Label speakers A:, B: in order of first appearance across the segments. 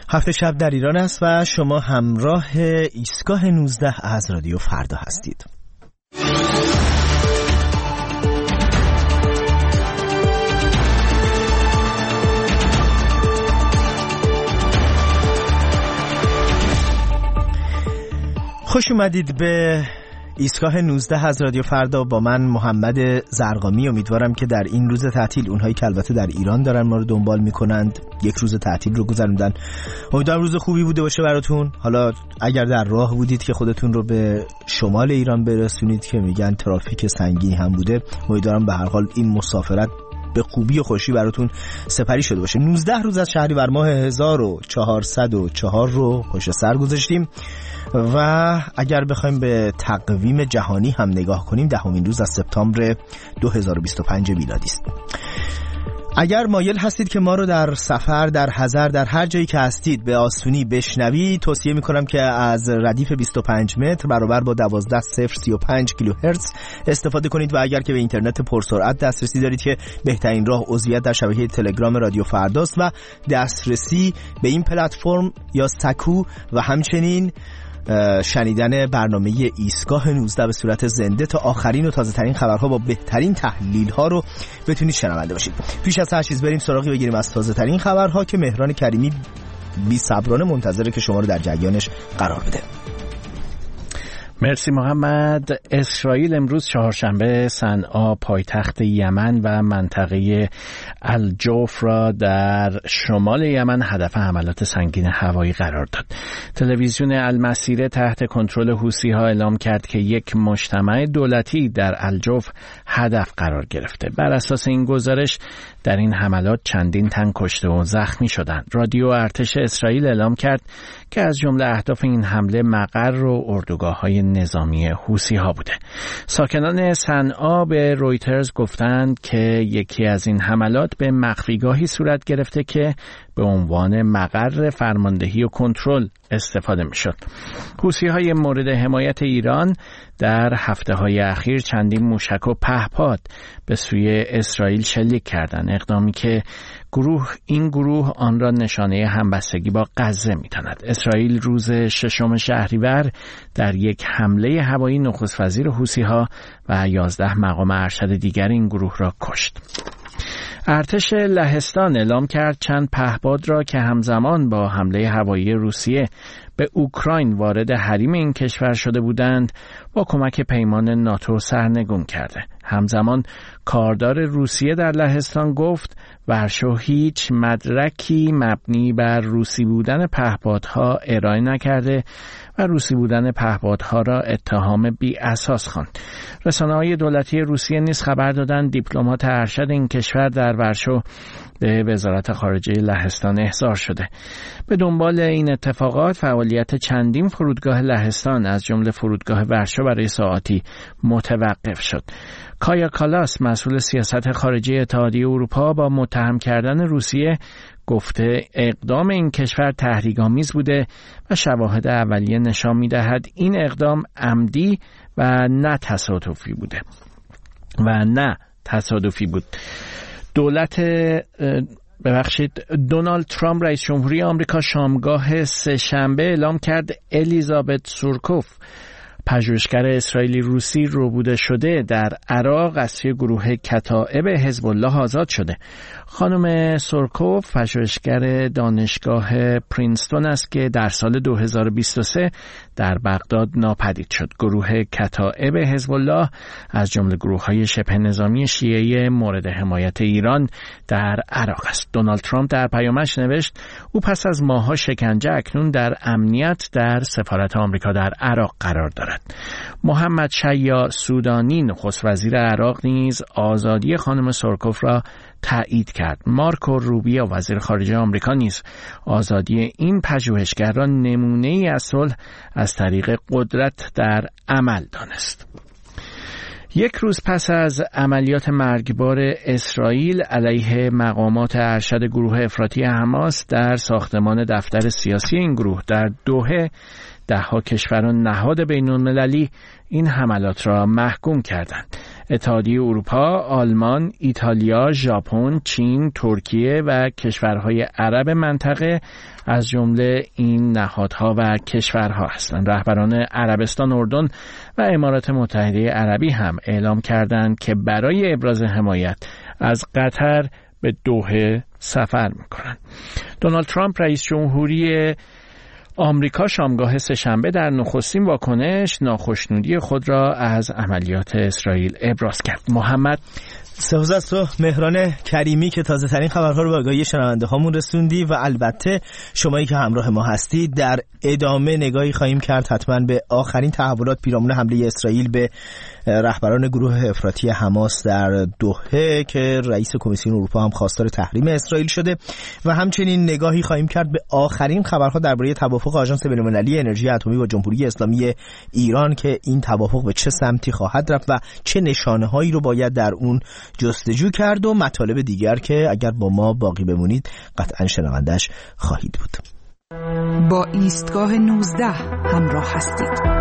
A: هفته شب در ایران است و شما همراه ایستگاه 19 از رادیو فردا هستید. خوش اومدید به ایستگاه 19 از رادیو فردا با من محمد زرقامی. امیدوارم که در این روز تعطیل، اونهایی که البته در ایران دارن ما رو دنبال میکنند، یک روز تعطیل رو گذروندن، امیدوارم روز خوبی بوده باشه براتون. حالا اگر در راه بودید که خودتون رو به شمال ایران برسونید که میگن ترافیک سنگینی هم بوده، امیدوارم به هر حال این مسافرت به خوبی و خوشی براتون سپری شده باشه. 19 روز از شهریور ماه 1404 رو پشت سر گذاشتیم و اگر بخوایم به تقویم جهانی هم نگاه کنیم 10مین روز از سپتامبر 2025 میلادی است. اگر مایل هستید که ما رو در سفر، در حضر، در هر جایی که هستید به آسونی بشنوید، توصیه میکنم که از ردیف 25 متر برابر با 12035 کیلوهرتز استفاده کنید و اگر که به اینترنت پرسرعت دسترسی دارید که بهترین راه عضویت در شبکه تلگرام رادیو فرداست و دسترسی به این پلتفرم یا سکو و همچنین شنیدن برنامه ایستگاه 19 به صورت زنده تا آخرین و تازه ترین خبرها با بهترین تحلیل ها رو بتونید شنونده باشید. پیش از هر چیز بریم سراغی بگیریم از تازه ترین خبرها که مهران کریمی بی صبرانه منتظره که شما رو در جریانش قرار بده.
B: مرسی محمد. اسرائیل امروز چهارشنبه صنعا پایتخت یمن و منطقه الجوف را در شمال یمن هدف حملات سنگین هوایی قرار داد. تلویزیون المسیره تحت کنترل حوثی‌ها اعلام کرد که یک مجتمع دولتی در الجوف هدف قرار گرفته. بر اساس این گزارش در این حملات چندین تن کشته و زخمی شدند. رادیو ارتش اسرائیل اعلام کرد که از جمله اهداف این حمله مقر و اردوگاه‌های نظامی حوثی‌ها بوده. ساکنان صنعا به رویترز گفتند که یکی از این حملات به مخفیگاهی صورت گرفته که به عنوان مقر فرماندهی و کنترل استفاده می‌شد. حوثی‌های مورد حمایت ایران در هفته‌های اخیر چندین موشک و پهپاد به سوی اسرائیل شلیک کردند، اقدامی که این گروه آن را نشانه همبستگی با غزه می‌داند. اسرائیل روز 6 شهریور در یک حمله هوایی نخست وزیر حوثی‌ها و 11 مقام ارشد دیگر این گروه را کشت. ارتش لهستان اعلام کرد چند پهپاد را که همزمان با حمله هوایی روسیه به اوکراین وارد حریم این کشور شده بودند با کمک پیمان ناتو سرنگون کرده. همزمان کاردار روسیه در لهستان گفت ورشو هیچ مدرکی مبنی بر روسی بودن پهپادها ارائه نکرده و روسی بودن پهپادها را اتهام بی اساس خواند. رسانه‌های دولتی روسیه نیز خبر دادند دیپلمات ارشد این کشور در ورشو به وزارت خارجه لهستان احضار شده. به دنبال این اتفاقات فعالیت چندین فرودگاه لهستان از جمله فرودگاه ورشو برای ساعاتی متوقف شد. کایا کالاس مسئول سیاست خارجی اتحادیه اروپا با متهم کردن روسیه گفته اقدام این کشور تحریک‌آمیز بوده و شواهد اولیه نشان می‌دهد این اقدام عمدی و نه تصادفی بود. دونالد ترامپ رئیس جمهوری آمریکا شامگاه سه‌شنبه اعلام کرد الیزابت سورکوف پژوهشگر اسرائیلی روسی ربوده شده در عراق از سوی گروه کتائب حزب الله آزاد شده. خانم سورکوف پژوهشگر دانشگاه پرینستون است که در سال 2023 در بغداد ناپدید شد. گروه کتائب حزب الله از جمله گروه‌های شبه نظامی شیعه مورد حمایت ایران در عراق است. دونالد ترامپ در پیامش نوشت او پس از ماه‌ها شکنجه اکنون در امنیت در سفارت آمریکا در عراق قرار دارد. محمد شیع سودانی نخست وزیر عراق نیز آزادی خانم سورکوف را تایید کرد. مارکو روبیو وزیر خارجه آمریکا نیز آزادی این پژوهشگر را نمونه‌ای از صلح از طریق قدرت در عمل دانست. یک روز پس از عملیات مرگبار اسرائیل علیه مقامات ارشد گروه افراطی حماس در ساختمان دفتر سیاسی این گروه در دوحه، ده‌ها کشور و نهاد بین‌المللی این حملات را محکوم کردند. اتحادیه اروپا، آلمان، ایتالیا، ژاپن، چین، ترکیه و کشورهای عرب منطقه از جمله این نهادها و کشورها هستند. رهبران عربستان، اردن و امارات متحده عربی هم اعلام کردند که برای ابراز حمایت از قطر به دوحه سفر میکنند. دونالد ترامپ رئیس جمهوری آمریکا شامگاه سه‌شنبه در نخستین واکنش ناخشنودی خود را از عملیات اسرائیل ابراز کرد. محمد
A: سپاس از تو مهران کریمی که تازه ترین خبرها رو به آگاهی شنونده هامون رسوندی و البته شمایی که همراه ما هستید. در ادامه نگاهی خواهیم کرد حتما به آخرین تحولات پیرامون حمله اسرائیل به رهبران گروه افراطی حماس در دوحه که رئیس کمیسیون اروپا هم خواستار تحریم اسرائیل شده و همچنین نگاهی خواهیم کرد به آخرین خبرها درباره توافق آژانس بین‌المللی انرژی اتمی با جمهوری اسلامی ایران که این توافق به چه سمتی خواهد رفت و چه نشانه‌هایی رو باید در اون جستجو کرد و مطالب دیگر که اگر با ما باقی بمونید قطعا شنوندش خواهید بود.
C: با ایستگاه 19 همراه هستید.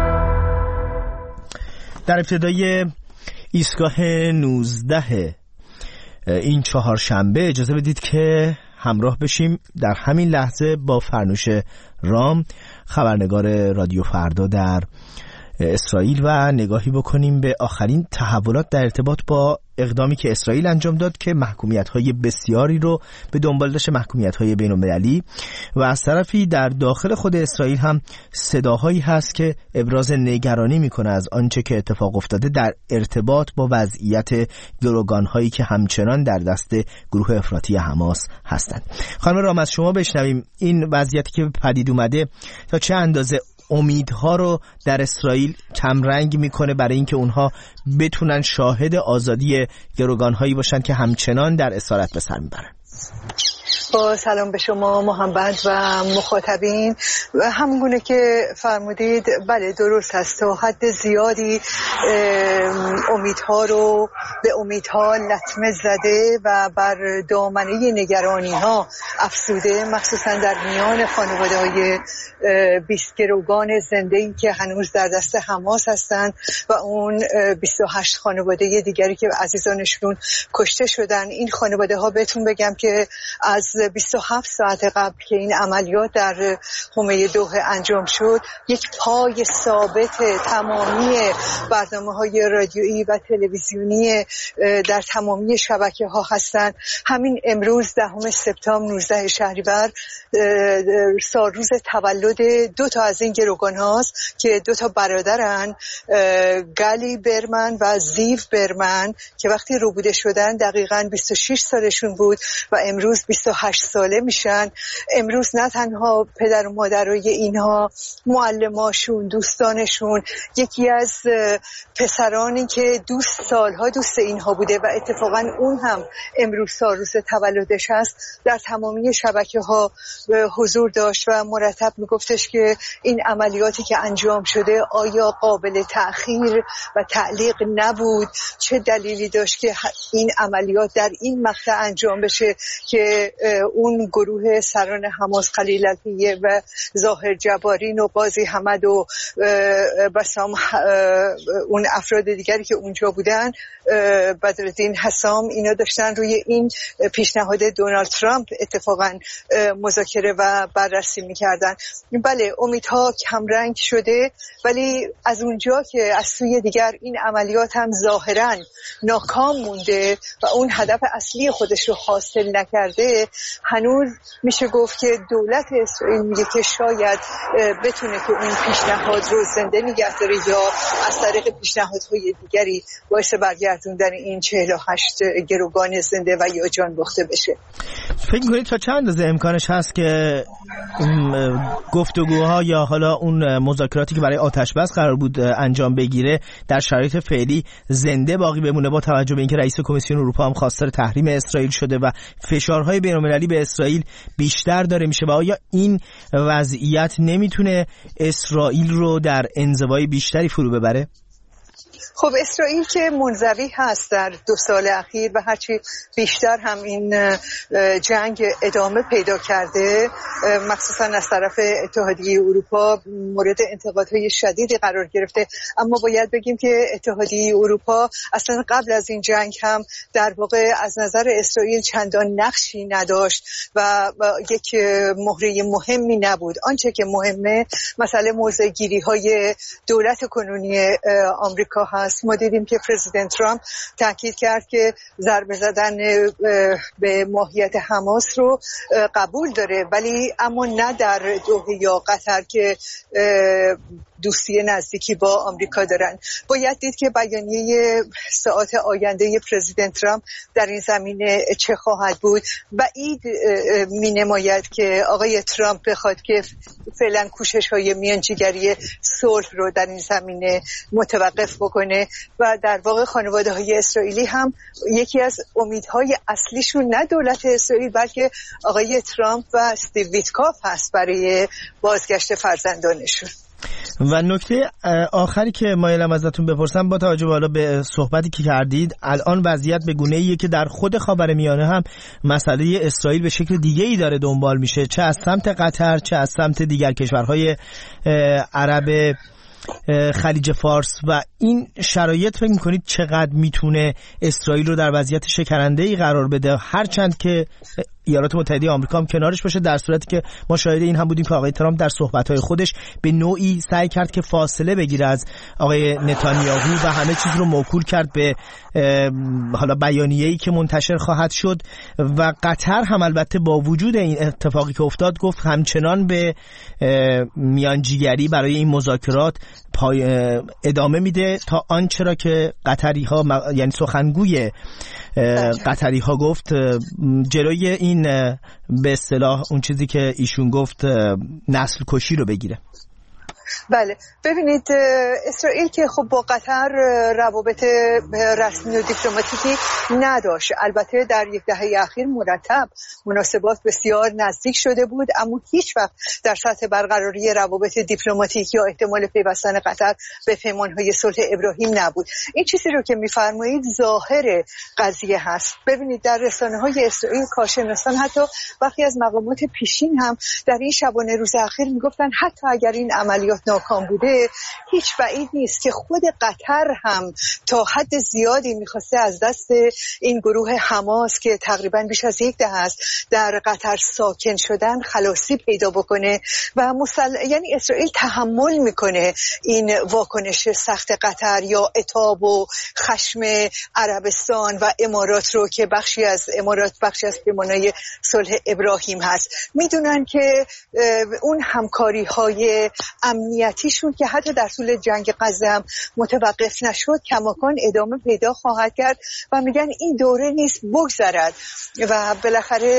A: در ابتدای ایستگاه 19 این چهارشنبه اجازه بدید که همراه بشیم در همین لحظه با فرنوش رام، خبرنگار رادیو فردا در اسرائیل و نگاهی بکنیم به آخرین تحولات در ارتباط با اقدامی که اسرائیل انجام داد که محکومیت‌های بسیاری رو به دنبال داشته، محکومیت‌های بین‌المللی، و از طرفی در داخل خود اسرائیل هم صداهایی هست که ابراز نگرانی میکنه از آنچه که اتفاق افتاده در ارتباط با وضعیت گروگان‌هایی که همچنان در دست گروه افراطی حماس هستند. خانم رام، از شما بشنویم این وضعیتی که پدید اومده تا چه اندازه امیدها رو در اسرائیل کمرنگ میکنه برای اینکه اونها بتونن شاهد آزادی گروگان‌هایی باشن که همچنان در اسارت به سر میبرن.
D: با سلام به شما محمد و مخاطبین. همونگونه که فرمودید بله درست هست، تا حد زیادی امیدها رو به امیدها لطمه زده و بر دامنه نگرانی ها افسوده، مخصوصا در میان خانواده های 20 گروگان زنده‌ای که هنوز در دست حماس هستند و اون 28 خانواده دیگری که عزیزانشون کشته شدن. این خانواده ها بهتون بگم که از 27 ساعت قبل که این عملیات در حومه دوحه انجام شد، یک پای ثابت تمامی برنامه‌های رادیویی و تلویزیونی در تمامی شبکه‌ها هستند. همین امروز 10 سپتامبر 19 شهریور سالروز تولد 2 از این گروگان هاست که 2 برادرن، گلی برمن و زیو برمن، که وقتی روبوده شدن دقیقاً 26 سالشون بود و امروز 28 ساله میشن. امروز نه تنها پدر و مادرای اینها، معلماشون، دوستانشون، یکی از پسرانی که سالها دوست اینها بوده و اتفاقا اون هم امروز سالروز تولدش هست، در تمامی شبکه‌ها حضور داشت و مرتب میگفتش که این عملیاتی که انجام شده آیا قابل تأخیر و تعلیق نبود؟ چه دلیلی داشت که این عملیات در این مقطع انجام بشه که اون گروه سران حماس، خلیل الحیه و ظاهر جبارین و قاضی حمد و بسام، اون افراد دیگری که اونجا بودن، بدرالدین حسام، اینا داشتن روی این پیشنهاد دونالد ترامپ اتفاقا مذاکره و بررسی میکردن. بله امیدها کمرنگ شده، ولی از اونجا که از سوی دیگر این عملیات هم ظاهرا ناکام مونده و اون هدف اصلی خودش رو حاصل نکرده، هنوز میشه گفت که دولت اسرائیل میگه که شاید بتونه که اون پیشنهاد رو زنده نگه داره یا از طریق پیشنهادهای دیگری باعث برگردوندن این 48 گروگان زنده و یا جان باخته بشه.
A: فکر می‌کنید تا چند اندازه امکانش هست که گفتگوها یا حالا اون مذاکراتی که برای آتش بس قرار بود انجام بگیره در شرایط فعلی زنده باقی بمونه، با توجه به اینکه رئیس کمیسیون اروپا هم خواستار تحریم اسرائیل شده و فشارهای بین‌المللی به اسرائیل بیشتر داره میشه؟ و آیا این وضعیت نمیتونه اسرائیل رو در انزوای بیشتری فرو ببره؟
D: خب اسرائیل که منزوی هست در 2 سال اخیر و هرچی بیشتر هم این جنگ ادامه پیدا کرده، مخصوصا از طرف اتحادیه اروپا مورد انتقادهای شدیدی قرار گرفته. اما باید بگیم که اتحادیه اروپا اصلا قبل از این جنگ هم در واقع از نظر اسرائیل چندان نقشی نداشت و یک مهره مهمی نبود. آنچه که مهمه مسئله موضع‌گیری های دولت کنونی آمریکا هست. ما دیدیم که پرزیدنت ترامپ تاکید کرد که ضربه زدن به ماهیت حماس رو قبول داره، ولی اما نه در دوحه یا قطر که دوستی نزدیکی با آمریکا دارن. باید دید که بیانیه ساعات آینده پرزیدنت ترامپ در این زمینه چه خواهد بود. بعید می نماید که آقای ترامپ بخواد که فعلا کوشش‌های میانجیگری صلح رو در این زمینه متوقف بکنه و در واقع خانواده‌های اسرائیلی هم یکی از امیدهای اصلیشون نه دولت اسرائیل بلکه آقای ترامپ و استیو ویتکاف هست برای بازگشت فرزندانشون.
A: و نکته آخری که مایلم ازتون بپرسم، با توجه حالا به صحبتی که کردید، الان وضعیت به گونه‌ایه که در خود خاورمیانه هم مسئله اسرائیل به شکل دیگه‌ای داره دنبال میشه، چه از سمت قطر چه از سمت دیگر کشورهای عرب خلیج فارس. و این شرایط فکر می‌کنید چقدر میتونه اسرائیل رو در وضعیت شکننده‌ای قرار بده، هرچند که ایالات متحده آمریکا هم کنارش باشه، در صورتی که ما شاهد این هم بودیم که آقای ترامپ در صحبت‌های خودش به نوعی سعی کرد که فاصله بگیره از آقای نتانیاهو و همه چیز رو موکول کرد به حالا بیانیه‌ای که منتشر خواهد شد. و قطر هم البته با وجود این اتفاقی که افتاد گفت همچنان به میانجیگری برای این مذاکرات ادامه میده تا آنچه را که قطری‌ها یعنی سخنگوی قطری‌ها گفت جلوی این به اصطلاح اون چیزی که ایشون گفت نسل کشی رو بگیره.
D: بله ببینید، اسرائیل که خب با قطر روابط رسمی و دیپلماتیکی نداشت، البته در 10 دهه اخیر مرتب مناسبات بسیار نزدیک شده بود، اما هیچ وقت در سطح برقراری روابط دیپلماتیکی یا احتمال پیوستن قطر به پیمانهای صلح ابراهیم نبود. این چیزی رو که می‌فرمایید ظاهر قضیه هست. ببینید در رسانه‌های اسرائیل کارشناسان حتی وقتی از مقامات پیشین هم در این شبانه روز اخیر میگفتن حتی اگر این عملیات ناکام بوده، هیچ بعید نیست که خود قطر هم تا حد زیادی میخواسته از دست این گروه حماس که تقریبا بیش از 10 دهه است در قطر ساکن شدن خلاصی پیدا بکنه و یعنی اسرائیل تحمل میکنه این واکنش سخت قطر یا عتاب و خشم عربستان و امارات رو که بخشی از پیمانهای صلح ابراهیم هست. میدونن که اون همکاری های امنیتیشون که حتی در طول جنگ غزه هم متوقف نشد کماکان ادامه پیدا خواهد کرد و میگن این دوره نیست بگذرد و بالاخره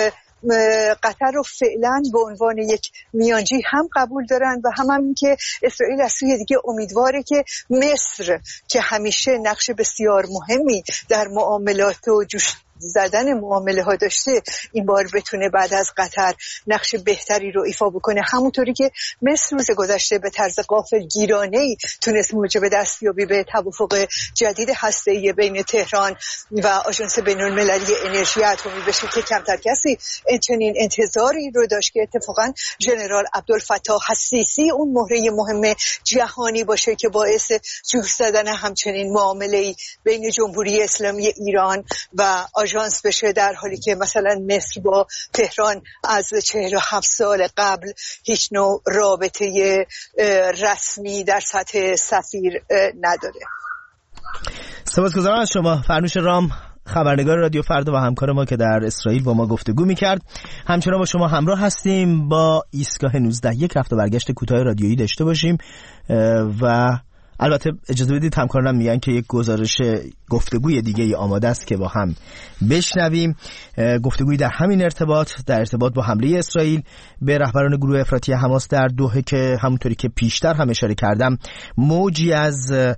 D: قطر رو فعلا به عنوان یک میانجی هم قبول دارن و هم این که اسرائیل از سوی دیگه امیدواره که مصر که همیشه نقش بسیار مهمی در معاملات و جوش زدن معامله ها داشته این بار بتونه بعد از قطر نقش بهتری رو ایفا بکنه، همونطوری که مصر روز گذشته به طرز غافلگیرانه‌ای تونست موجب دستیابی به توافق جدید هسته‌ای بین تهران و آژانس بین‌المللی انرژی اتمی بشه که کمتر کسی چنین انتظاری رو داشت که اتفاقا ژنرال عبدالفتاح السیسی اون مهره مهم جهانی باشه که باعث جوش زدن همچنین معامله‌ای بین جمهوری اسلامی ایران و آژانس بشه، در حالی که مثلا مصر با تهران از 47 سال قبل هیچ نوع رابطه رسمی در سطح سفیر نداره.
A: سپاسگزارم از شما فرنوش رام، خبرنگار رادیو فردا و همکار ما که در اسرائیل با ما گفتگو می‌کرد. همچنان با شما همراه هستیم با ایستگاه 19 یک رفت و برگشت کوتاه رادیویی داشته باشیم و البته اجازه بدید همکارانم میگن که یک گزارش گفتگوی دیگه ای آماده است که با هم بشنویم. گفتگویی در همین ارتباط با حمله اسرائیل به رهبران گروه افراطی حماس در دوحه که همونطوری که پیشتر هم اشاره کردم موجی از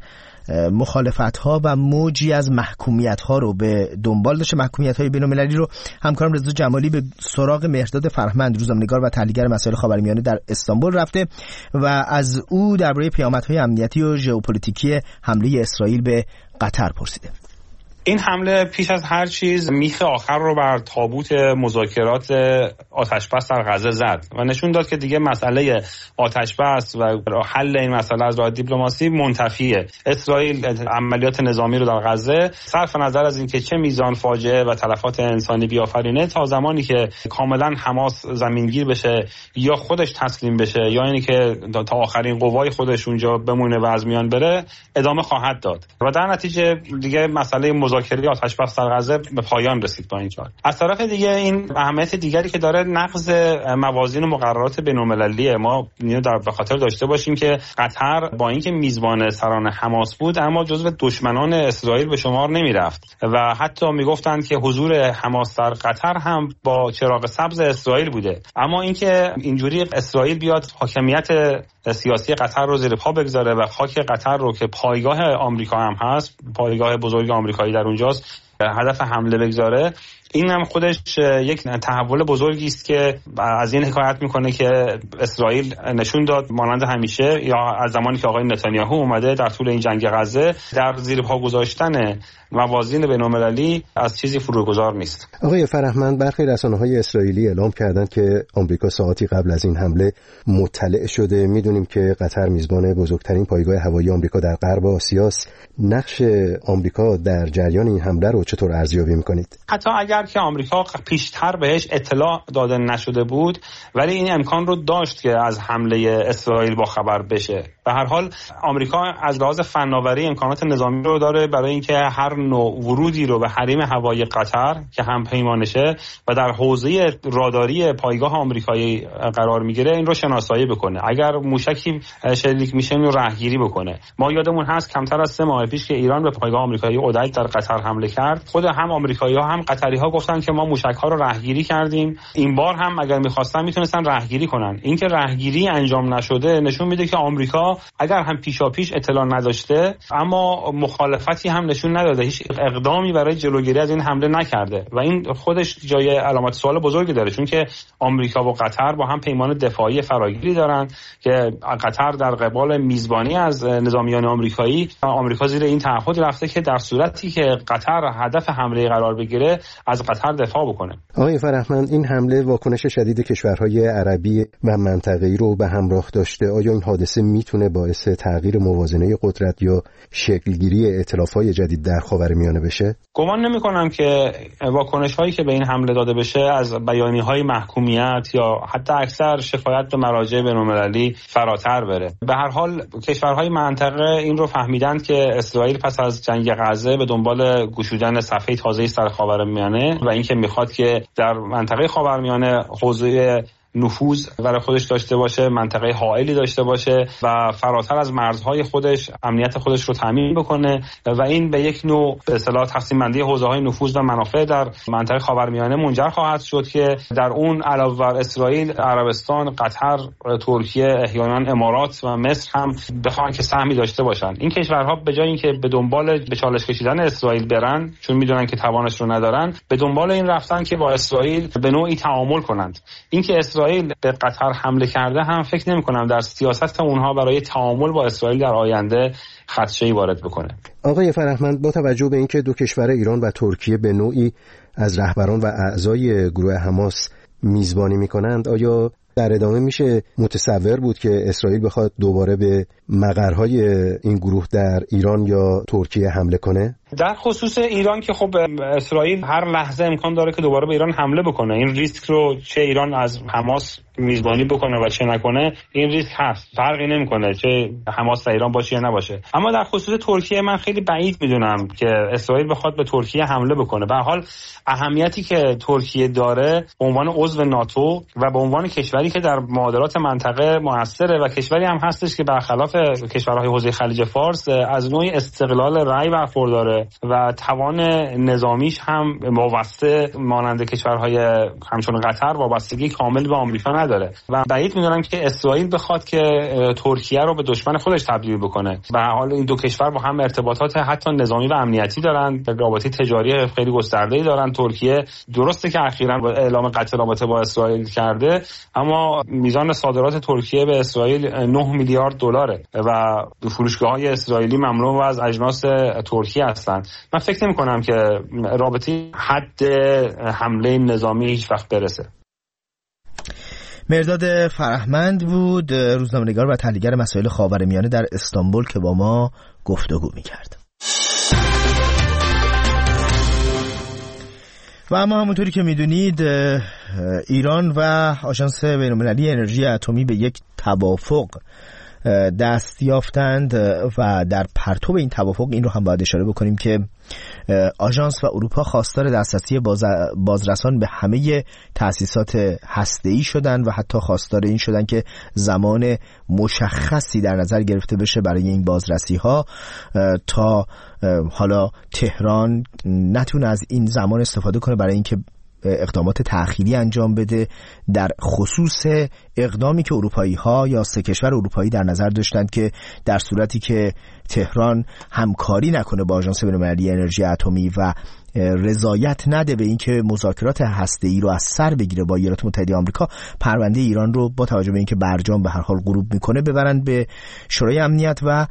A: مخالفت‌ها و موجی از محکومیت‌ها رو به دنبال داشته، محکومیت‌های بین‌المللی رو. همکارم رضا جمالی به سراغ مهرداد فرهمند، روزنامه‌نگار و تحلیلگر مسائل خاورمیانه در استانبول رفته و از او درباره پیامدهای امنیتی و ژئوپلیتیکی حمله اسرائیل به قطر پرسیده.
E: این حمله پیش از هر چیز میخ آخر رو بر تابوت مذاکرات آتش‌بس در غزه زد و نشون داد که دیگه مسئله آتش‌بس و حل این مسئله از راه دیپلماسی منتفیه. اسرائیل عملیات نظامی رو در غزه صرف نظر از اینکه چه میزان فاجعه و تلفات انسانی بیافرینه، تا زمانی که کاملا حماس زمینگیر بشه یا خودش تسلیم بشه یا اینی که تا آخرین قوای خودش اونجا بمونه و از میان بره، ادامه خواهد داد و در نتیجه دیگه مسئله مذاکره آتش‌بس در غزه به پایان رسید با این کار. از طرف دیگه این اهمیت دیگری که داره نقض موازین و مقررات بین‌المللیه. ما اینو به خاطر داشته باشیم که قطر با اینکه میزبان سران حماس بود اما جزو دشمنان اسرائیل به شمار نمیرفت و حتی میگفتند که حضور حماس در قطر هم با چراغ سبز اسرائیل بوده. اما اینکه اینجوری اسرائیل بیاد حاکمیت سیاسی قطر رو زیر پا بگذاره و خاک قطر رو که پایگاه آمریکا هم هست، پایگاه بزرگ آمریکایی در اونجاست، هدف حمله بگذاره، این هم خودش یک تحول بزرگی است که از این حکایت میکنه که اسرائیل نشون داد مانند همیشه یا از زمانی که آقای نتانیاهو اومده در طول این جنگ غزه در زیر پا گذاشتن موازین بین‌المللی از چیزی فروگذار نیست.
F: آقای فرهمند، برخی رسانه‌های اسرائیلی اعلام کردند که آمریکا ساعاتی قبل از این حمله مطلع شده. میدونیم که قطر میزبان بزرگترین پایگاه هوایی آمریکا در غرب آسیاست. نقش آمریکا در جریان این حمله رو چطور ارزیابی می‌کنید؟
E: حتی اگر که آمریکا پیشتر بهش اطلاع داده نشده بود، ولی این امکان رو داشت که از حمله اسرائیل با خبر بشه. به هر حال آمریکا از لحاظ فناوری امکانات نظامی رو داره برای اینکه هر نوع ورودی رو به حریم هوایی قطر که هم پیمانشه و در حوزه راداری پایگاه آمریکایی قرار میگیره این رو شناسایی بکنه. اگر موشکی شلیک میشه اینو راهگیری بکنه. ما یادمون هست کمتر از 3 ماه پیش که ایران به پایگاه آمریکایی اودایت در قطر حمله کرد، خود هم آمریکایی‌ها هم قطری‌ها گفتن که ما موشک‌ها رو راهگیری کردیم. این بار هم اگر می‌خواستن میتونستن راهگیری کنن. اینکه راهگیری انجام نشده نشون میده که آمریکا اگر هم پیشاپیش اطلاع نداشته اما مخالفتی هم نشون نداده، هیچ اقدامی برای جلوگیری از این حمله نکرده و این خودش جای علامت سوال بزرگی داره، چون که آمریکا و قطر با هم پیمان دفاعی فراگیری دارن که قطر در قبال میزبانی از نظامیان آمریکایی، آمریکا زیر این تعهد رفته که در صورتی که قطر هدف حمله قرار بگیره از قطر دفاع بکنه.
F: آقای فرهمند، این حمله واکنش شدید کشورهای عربی و منطقه‌ای رو به همراه داشته. آیا این حادثه میتونه باعث تغییر موازنه قدرت یا شکلگیری ائتلاف‌های جدید در خاورمیانه بشه؟
E: گمان نمی‌کنم که واکنش‌هایی که به این حمله داده بشه از بیانیه‌های محکومیت یا حتی اکثر شکایت به مراجع بین‌المللی فراتر بره. به هر حال کشورهای منطقه این رو فهمیدند که اسرائیل پس از جنگ غزه به دنبال گشودن صفحه تازه‌ای سر خاورمیانه و اینکه میخواد که در منطقه خاورمیانه حوزه نفوذ برای خودش داشته باشه، منطقه حائلی داشته باشه و فراتر از مرزهای خودش امنیت خودش رو تامین بکنه و این به یک نوع به اصطلاح تقسیم بندی حوزه‌های نفوذ و منافع در منطقه خاورمیانه منجر خواهد شد که در اون علاوه بر اسرائیل، عربستان، قطر، ترکیه، احیانا امارات و مصر هم بخوان که سهمی داشته باشن. این کشورها به جای اینکه به دنبال به چالش کشیدن اسرائیل برن، چون میدونن که توانش رو ندارن، به دنبال این رفتن که با اسرائیل به نوعی تعامل کنند. اینکه اسرائیل به قطر حمله کرده هم فکر نمی‌کنم در سیاست اونها برای تعامل با اسرائیل در آینده خدشه‌ای وارد بکنه.
F: آقای فرهمند، با توجه به اینکه دو کشور ایران و ترکیه به نوعی از رهبران و اعضای گروه حماس میزبانی می‌کنند، آیا در ادامه میشه متصور بود که اسرائیل بخواد دوباره به مقرهای این گروه در ایران یا ترکیه حمله کنه؟
E: در خصوص ایران که خب اسرائیل هر لحظه امکان داره که دوباره به ایران حمله بکنه. این ریسک رو چه ایران از حماس میزبانی بکنه و چه نکنه، این ریسک هست، فرقی نمیکنه چه حماس در ایران باشه یا نباشه. اما در خصوص ترکیه من خیلی بعید میدونم که اسرائیل بخواد به ترکیه حمله بکنه. به هر حال اهمیتی که ترکیه داره به عنوان عضو ناتو و به عنوان کشوری که در معادلات منطقه موثره و کشوری هم هستش که برخلاف کشورهای حوزه خلیج فارس از نوعی استقلال رأی برخورداره داره و توان نظامیش هم وابسته مانند کشورهای همچون قطر وابستگی کامل به آمریکا نداره و بعید می‌دونم که اسرائیل بخواد که ترکیه رو به دشمن خودش تبدیل بکنه. به هر حال این دو کشور با هم ارتباطات حتی نظامی و امنیتی دارن، رابطه تجاری خیلی گسترده‌ای دارن. ترکیه درسته که اخیراً اعلام قطع رابطه با اسرائیل کرده، اما میزان صادرات ترکیه به اسرائیل 9 میلیارد دلاره و فروشگاه‌های اسرائیلی مملو از اجناس ترکیه هستند. من فکر نمی‌کنم که رابطه حد حمله نظامی هیچ وقت برسه.
A: مرداد فرهمند بود، روزنامه‌نگار و تحلیلگر مسائل خاورمیانه در استانبول که با ما گفتگو می‌کرد. و اما همونطوری که میدونید ایران و آژانس بین‌المللی انرژی اتمی به یک توافق دست یافتند و در پرتو این توافق این رو هم باید اشاره بکنیم که آژانس و اروپا خواستار دسترسی بازرسان به همه تأسیسات هسته‌ای شدند و حتی خواستار این شدند که زمان مشخصی در نظر گرفته بشه برای این بازرسی ها تا حالا تهران نتونه از این زمان استفاده کنه برای اینکه اقدامات تأخیری انجام بده، در خصوص اقدامی که اروپایی ها یا 3 کشور اروپایی در نظر داشتند که در صورتی که تهران همکاری نکنه با آژانس بین‌المللی انرژی اتمی و رضایت نده به اینکه مذاکرات هسته‌ای رو از سر بگیره با ایالات متحده آمریکا، پرونده ایران رو با توجه به اینکه برجام به هر حال غروب میکنه ببرن به شورای امنیت و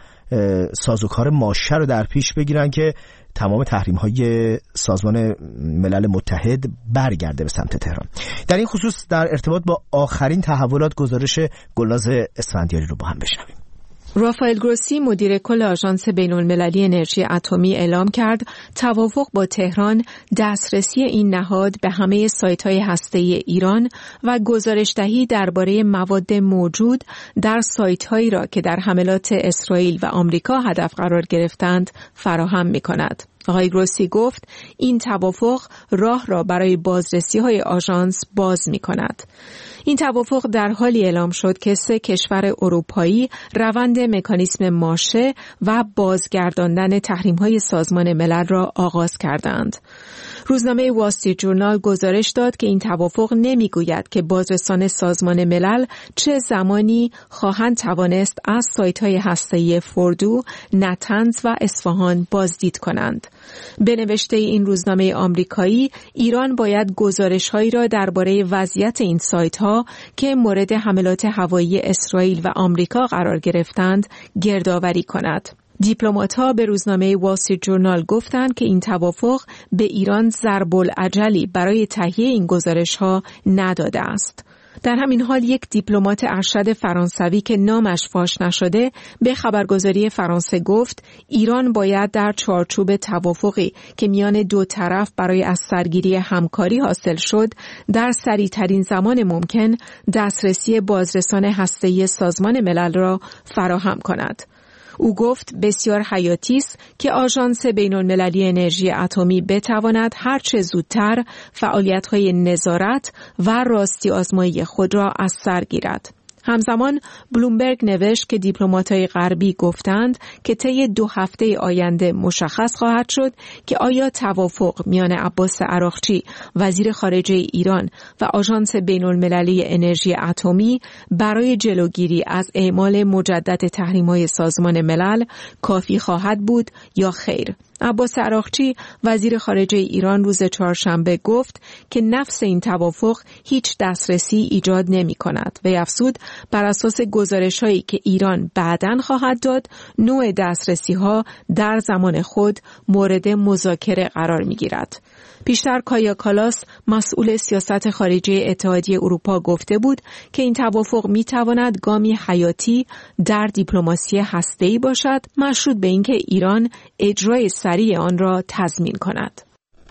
A: سازوکار ماشه رو در پیش بگیرن که تمام تحریم‌های سازمان ملل متحد برگرده به سمت تهران. در این خصوص در ارتباط با آخرین تحولات گزارش گلناز اسفندیاری رو با هم بشنویم.
G: رافائل گروسی مدیر کل آژانس بین‌المللی انرژی اتمی اعلام کرد توافق با تهران دسترسی این نهاد به همه سایت‌های هسته‌ای ایران و گزارش‌دهی درباره مواد موجود در سایت‌هایی را که در حملات اسرائیل و آمریکا هدف قرار گرفتند فراهم می‌کند. آقای گروسی گفت این توافق راه را برای بازرسی‌های آژانس باز می‌کند. این توافق در حالی اعلام شد که 3 کشور اروپایی روند مکانیسم ماشه و بازگرداندن تحریم‌های سازمان ملل را آغاز کردند. روزنامه وال استریت ژورنال گزارش داد که این توافق نمیگوید که بازرسان سازمان ملل چه زمانی خواهند توانست از سایت‌های هسته‌ای فوردو، نتنز و اصفهان بازدید کنند. به نوشته این روزنامه آمریکایی، ایران باید گزارش‌هایی را درباره وضعیت این سایت‌ها که مورد حملات هوایی اسرائیل و آمریکا قرار گرفتند گردآوری کند. دیپلمات‌ها به روزنامه وال استریت ژورنال گفتند که این توافق به ایران ضرب العجلی برای تهیه این گزارش‌ها نداده است. در همین حال یک دیپلمات ارشد فرانسوی که نامش فاش نشده به خبرگزاری فرانسه گفت ایران باید در چارچوب توافقی که میان 2 طرف برای از سرگیری همکاری حاصل شد در سریع‌ترین زمان ممکن دسترسی بازرسان هسته‌ای سازمان ملل را فراهم کند. او گفت بسیار حیاتی است که آژانس بین‌المللی انرژی اتمی بتواند هرچه زودتر فعالیت‌های نظارت و راستی آزمایی خود را از سر گیرد. همزمان بلومبرگ نوشت که دیپلمات‌های غربی گفتند که طی 2 هفته آینده مشخص خواهد شد که آیا توافق میان عباس عراقچی وزیر خارجه ایران و آژانس بین‌المللی انرژی اتمی برای جلوگیری از اعمال مجدد تحریم‌های سازمان ملل کافی خواهد بود یا خیر. عباس عراقچی وزیر خارجه ایران روز چهارشنبه گفت که نفس این توافق هیچ دسترسی ایجاد نمی کند و افزود بر اساس گزارش‌هایی که ایران بعداً خواهد داد نوع دسترسی‌ها در زمان خود مورد مذاکره قرار می‌گیرد. پیشتر کایا کالاس مسئول سیاست خارجی اتحادیه اروپا گفته بود که این توافق می‌تواند گامی حیاتی در دیپلماسی هسته‌ای باشد مشروط به اینکه ایران اجرای سریع آن را تضمین کند.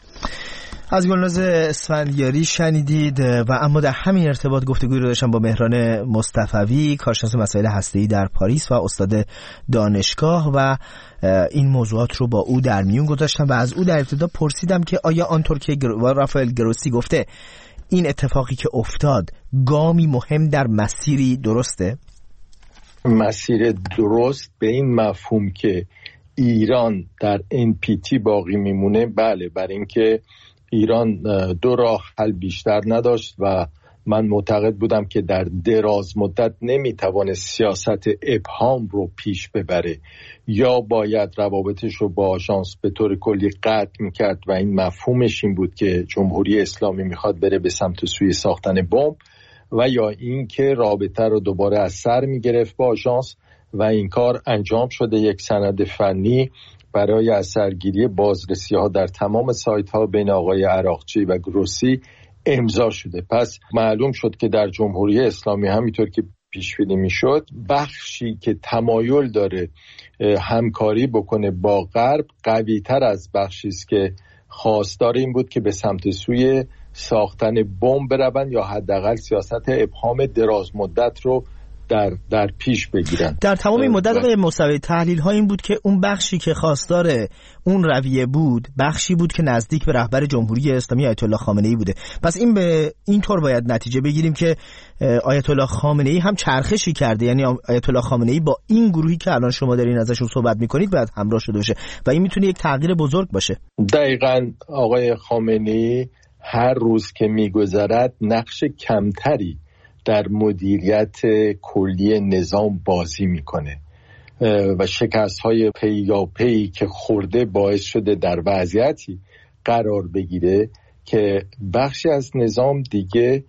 A: از گلناز اسفندیاری شنیدید و اما در همین ارتباط گفتگوی رو داشتم با مهران مصطفوی، کارشناس مسائل هسته‌ای در پاریس و استاد دانشگاه و این موضوعات رو با او در میون گذاشتم و از او در ابتدا پرسیدم که آیا آنطور که رافائل گروسی گفته این اتفاقی که افتاد گامی مهم در مسیری درسته؟
H: مسیر درست به این مفهوم که ایران در NPT باقی میمونه؟ بله، برای اینکه ایران دو راه حل بیشتر نداشت و من معتقد بودم که در دراز مدت نمیتوانه سیاست ابهام رو پیش ببره، یا باید روابطش رو با آژانس به طور کلی قطع میکرد و این مفهومش این بود که جمهوری اسلامی میخواد بره به سمت سوی ساختن بمب، و یا این که رابطه رو دوباره از سر میگرفت با آژانس و این کار انجام شده. یک سند فنی برای از سرگیری بازرسی ها در تمام سایت ها بین آقای عراقچی و گروسی امضا شده. پس معلوم شد که در جمهوری اسلامی همینطور که پیش بینی میشد، بخشی که تمایل داره همکاری بکنه با غرب قوی تر از بخشی است که خواستار این بود که به سمت سوی ساختن بمب بروند یا حداقل سیاست ابهام دراز مدت رو در پیش بگیرن.
A: در تمام این مدت آقای موسوی تحلیل ها این بود که اون بخشی که خواستار اون رویه بود بخشی بود که نزدیک به رهبر جمهوری اسلامی آیت الله خامنه ای بوده. پس این به این طور باید نتیجه بگیریم که آیت الله خامنه ای هم چرخشی کرده، یعنی آیت الله خامنه ای با این گروهی که الان شما دارین ازشون صحبت میکنید باید همراه شده باشه و این میتونه یک تغییر بزرگ باشه.
H: دقیقاً آقای خامنه ای هر روز که میگذرد نقش کمتری در مدیریت کلی نظام بازی میکنه و شکست‌های پیاپی که خورده باعث شده در وضعیتی قرار بگیره که بخشی از نظام دیگه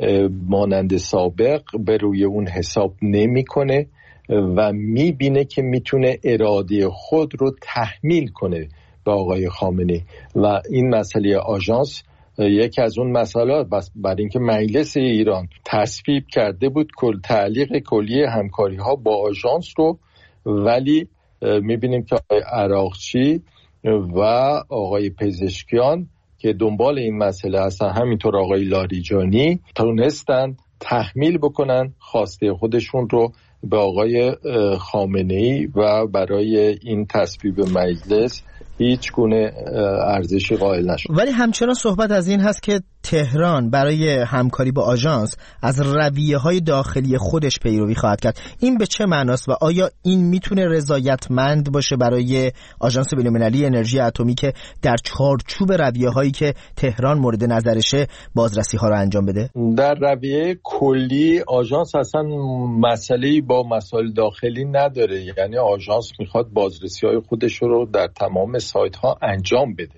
H: مانند سابق به روی اون حساب نمیکنه و میبینه که میتونه اراده خود رو تحمیل کنه به آقای خامنه‌ای و این مسئله آژانس یکی از اون مسائل برای اینکه مجلس ایران تصویب کرده بود تعلیق کلیه همکاری ها با آژانس رو، ولی میبینیم که آقای عراقچی و آقای پزشکیان که دنبال این مسئله هستن، همینطور آقای لاریجانی، تونستن تحمیل بکنن خواسته خودشون رو به آقای خامنه‌ای و برای این تصویب مجلس هیچ گونه ارزشی قائل نشد.
A: ولی همچنان صحبت از این هست که تهران برای همکاری با آژانس از رویه‌های داخلی خودش پیروی خواهد کرد. این به چه معناست و آیا این میتونه رضایتمند باشه برای آژانس بین‌المللی انرژی اتمی که در چارچوب رویه‌هایی که تهران مورد نظرشه بازرسی‌ها رو انجام بده؟
H: در رویه کلی آژانس اصلا مسئله‌ای با مسائل داخلی نداره، یعنی آژانس میخواد بازرسی‌های خودش رو در تمام سایت‌ها انجام بده،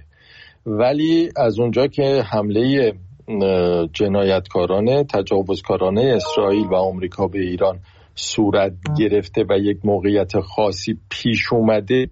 H: ولی از اونجا که حمله جنایتکارانه تجاوزکارانه اسرائیل و آمریکا به ایران صورت گرفته و یک موقعیت خاصی پیش اومده،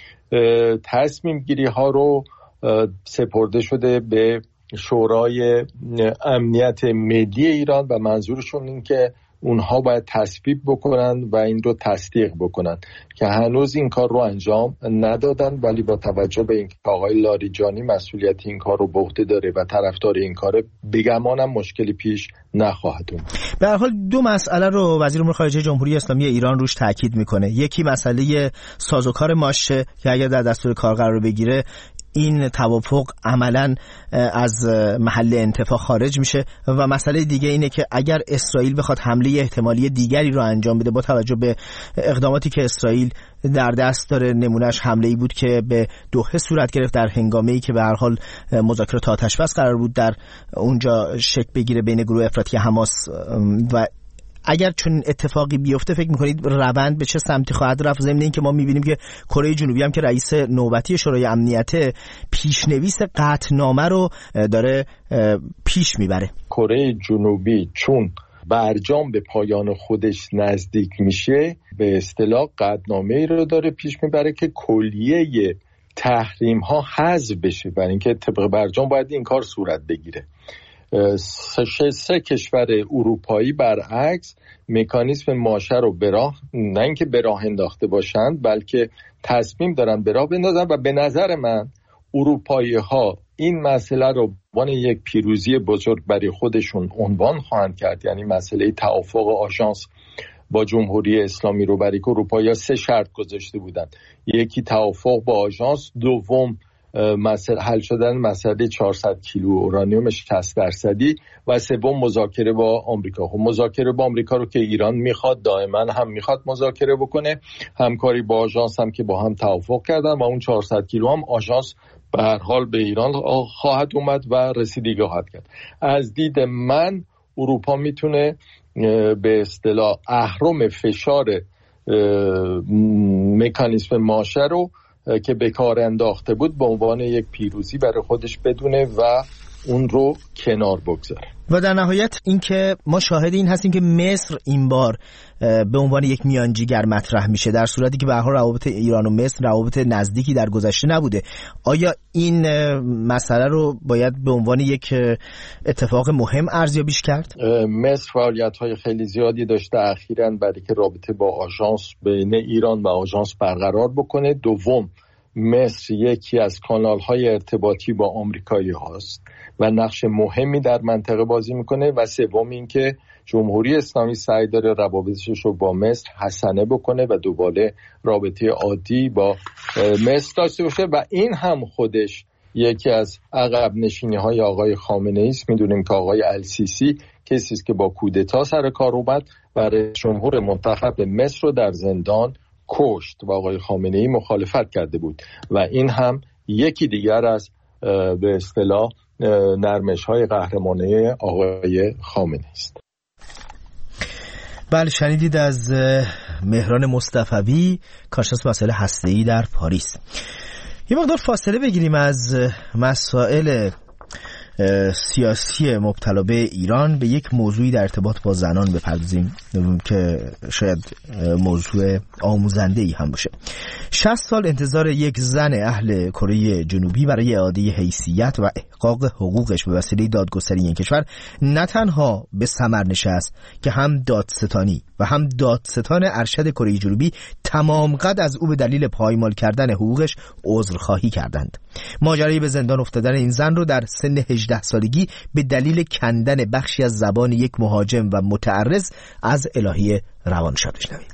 H: تصمیم گیری ها رو سپرده شده به شورای امنیت ملی ایران و منظورشون این که اونها باید تصویب بکنن و این رو تصدیق بکنن که هنوز این کار رو انجام ندادن، ولی با توجه به اینکه آقای لاریجانی مسئولیت این کار رو به عهده داره و طرفدار این کاره، بگمانم مشکلی پیش نخواهد اومد.
A: به هر حال دو مسئله رو وزیر امور خارجه جمهوری اسلامی ایران روش تاکید میکنه. یکی مسئله سازوکار ماشه که اگر در دستور کار قرار بگیره این توافق عملاً از محل انتفاع خارج میشه و مسئله دیگه اینه که اگر اسرائیل بخواد حمله احتمالی دیگری رو انجام بده با توجه به اقداماتی که اسرائیل در دست داره، نمونهش حمله‌ای بود که به دوحه صورت گرفت در هنگامه‌ای که به هر حال مذاکرات آتش بس قرار بود در اونجا شکل بگیره بین گروه افراطی حماس، و اگر چون اتفاقی بیفته فکر میکنید روند به چه سمتی خواهد رفت؟ ضمن این که ما میبینیم که کره جنوبی هم که رئیس نوبتی شورای امنیت پیشنویس قطعنامه رو داره پیش میبره.
H: کره جنوبی چون برجام به پایان خودش نزدیک میشه، به اصطلاح قطعنامه‌ای رو داره پیش میبره که کلیه تحریم ها حذف بشه، برای اینکه طبق برجام باید این کار صورت بگیره. سه کشور اروپایی برعکس مکانیزم ماشه رو نه اینکه به راه انداخته باشند، بلکه تصمیم دارن به راه بندازن و به نظر من اروپایی ها این مسئله رو به یک پیروزی بزرگ برای خودشون عنوان خواهند کرد، یعنی مسئله توافق آژانس با جمهوری اسلامی رو، برای که اروپایی ها 3 شرط گذاشته بودند: یکی توافق با آژانس، دوم حل شدن مسئله 400 کیلو اورانیوم 60%. و سوم مذاکره با آمریکا. خب مذاکره با آمریکا رو که ایران میخواد، دائما هم میخواد مذاکره بکنه. همکاری با آژانس هم که با هم توافق کردن و اون 400 کیلو هم آژانس به هر حال به ایران خواهد اومد و رسیدگی خواهد کرد. از دید من اروپا میتونه به اصطلاح اهرم فشار مکانیسم ماشه رو که به کار انداخته بود به عنوان یک پیروزی برای خودش بدونه و اون رو کنار بگذاره.
A: و در نهایت این که ما شاهد این هستیم که مصر این بار به عنوان یک میانجیگر مطرح میشه، در صورتی که به هر حال روابط ایران و مصر روابط نزدیکی در گذشته نبوده. آیا این مسئله رو باید به عنوان یک اتفاق مهم ارزیابیش کرد؟
H: مصر فعالیت‌های خیلی زیادی داشته اخیراً برای که رابطه با آژانس بین ایران و آژانس برقرار بکنه. دوم، مصر یکی از کانال‌های ارتباطی با آمریکایی هاست و نقش مهمی در منطقه بازی میکنه. و سوم این که جمهوری اسلامی سعی داره روابطش رو با مصر حسنه بکنه و دوباره رابطه عادی با مصر داشته باشه و این هم خودش یکی از عقب نشینی‌های آقای خامنه‌ای است. میدونیم که آقای السیسی کسی است که با کودتا سر کار اومد و رئیس جمهور منتخب مصر رو در زندان کشت و آقای خامنه‌ای مخالفت کرده بود و این هم یکی دیگر از به اصطلاح نرمش‌های قهرمانه آقای خامنه‌ای است.
A: بله، شنیدید از مهران مصطفوی، کارشناس مسائل هسته‌ای در پاریس. یه مقدار فاصله بگیریم از مسائل سیاسی مبتلا به ایران به یک موضوعی در ارتباط با زنان بپردازیم که شاید موضوع آموزنده‌ای هم باشه. 60 سال انتظار یک زن اهل کره جنوبی برای اعاده حیثیت و احقاق حقوقش به وسیله دادگستری این کشور نه تنها به ثمر نشست که هم دادستانی و هم دادستان ارشد کره جنوبی تمام قد از او به دلیل پایمال کردن حقوقش عذرخواهی کردند. ماجرای به زندان افتادن این زن رو در سن 18 سالگی به دلیل کندن بخشی از زبان یک مهاجم و متعرض از الهه روانشاد بشنویم.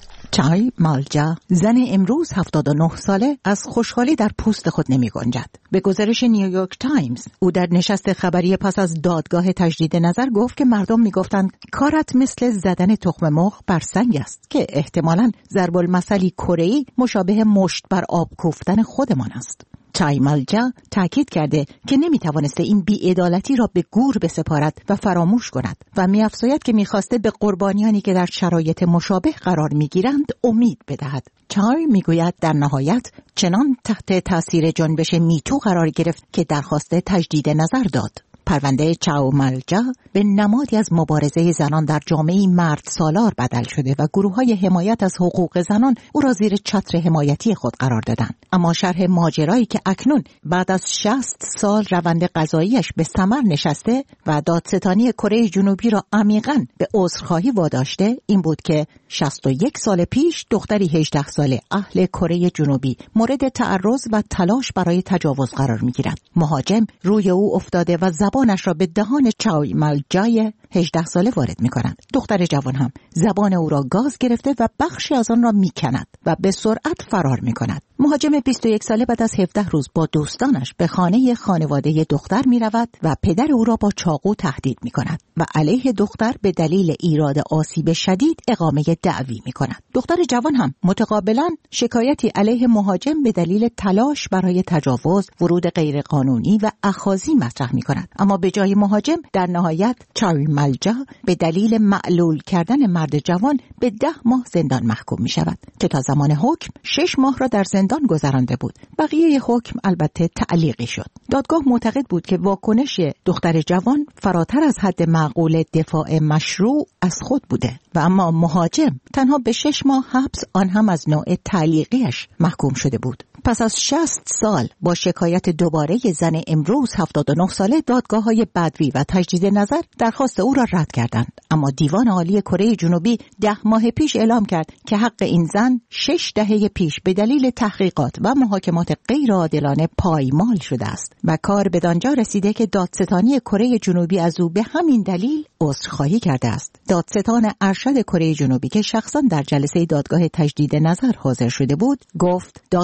I: چای مالجا، زن امروز 79 ساله، از خوشحالی در پوست خود نمی گنجد. به گزارش نیویورک تایمز، او در نشست خبری پس از دادگاه تجدید نظر گفت که مردم می گفتند کارت مثل زدن تخم مرغ بر سنگ است که احتمالاً ضرب المثلی کره‌ای مشابه مشت بر آب کوفتن خودمان است. چای مالجا تاکید کرده که نمیتوانسته این بی‌عدالتی را به گور بسپارد و فراموش کند و می‌افزاید که می‌خواسته به قربانیانی که در شرایط مشابه قرار می‌گیرند امید بدهد. چای میگوید در نهایت چنان تحت تاثیر جنبش میتو قرار گرفت که درخواست تجدید نظر داد. پرونده چاو مالجا به نمادی از مبارزه زنان در جامعه مرد سالار بدل شده و گروه‌های حمایت از حقوق زنان او را زیر چتر حمایتی خود قرار دادند. اما شرح ماجرایی که اکنون بعد از 60 سال روند قضاییش به ثمر نشسته و دادستانی کره جنوبی را عمیقاً به عذرخواهی واداشته این بود که 61 سال پیش دختری 18 ساله اهل کره جنوبی مورد تعرض و تلاش برای تجاوز قرار می‌گیرد. مهاجم روی او افتاده و زبانش را به دهان چای مالجای 18 ساله وارد می‌کند. دختر جوان هم زبان او را گاز گرفته و بخشی از آن را می‌کند و به سرعت فرار می‌کند. مهاجم 21 ساله بعد از 17 روز با دوستانش به خانواده دختر می‌رود و پدر او را با چاقو تهدید می‌کند و علیه دختر به دلیل ایراد آسیب شدید اقامه دعوی می‌کند. دختر جوان هم متقابلاً شکایتی علیه مهاجم به دلیل تلاش برای تجاوز، ورود غیرقانونی و اخاذی مطرح می‌کند. اما به جای مهاجم در نهایت چای مالجا به دلیل معلول کردن مرد جوان به 10 ماه زندان محکوم می‌شود که تا زمان حکم 6 ماه را در زندان گذرانده بود. بقیه حکم البته تعلیقی شد. دادگاه معتقد بود که واکنش دختر جوان فراتر از حد معقول دفاع مشروع از خود بوده و اما مهاجم تنها به 6 ماه حبس، آن هم از نوع تعلیقیش، محکوم شده بود. پس از 60 سال با شکایت دوباره زن امروز 79 ساله، دادگاه‌های بدوی و تجدید نظر درخواست او را رد کردند. اما دیوان عالی کره جنوبی 10 ماه پیش اعلام کرد که حق این زن 6 دهه پیش به دلیل تحقیقات و محاکمات غیر عادلانه پایمال شده است و کار بدانجا رسیده که دادستانی کره جنوبی از او به همین دلیل عذرخواهی کرده است. دادستان ارشد کره جنوبی که شخصا در جلسه دادگاه تجدید نظر حاضر شده بود، گفت دادستانی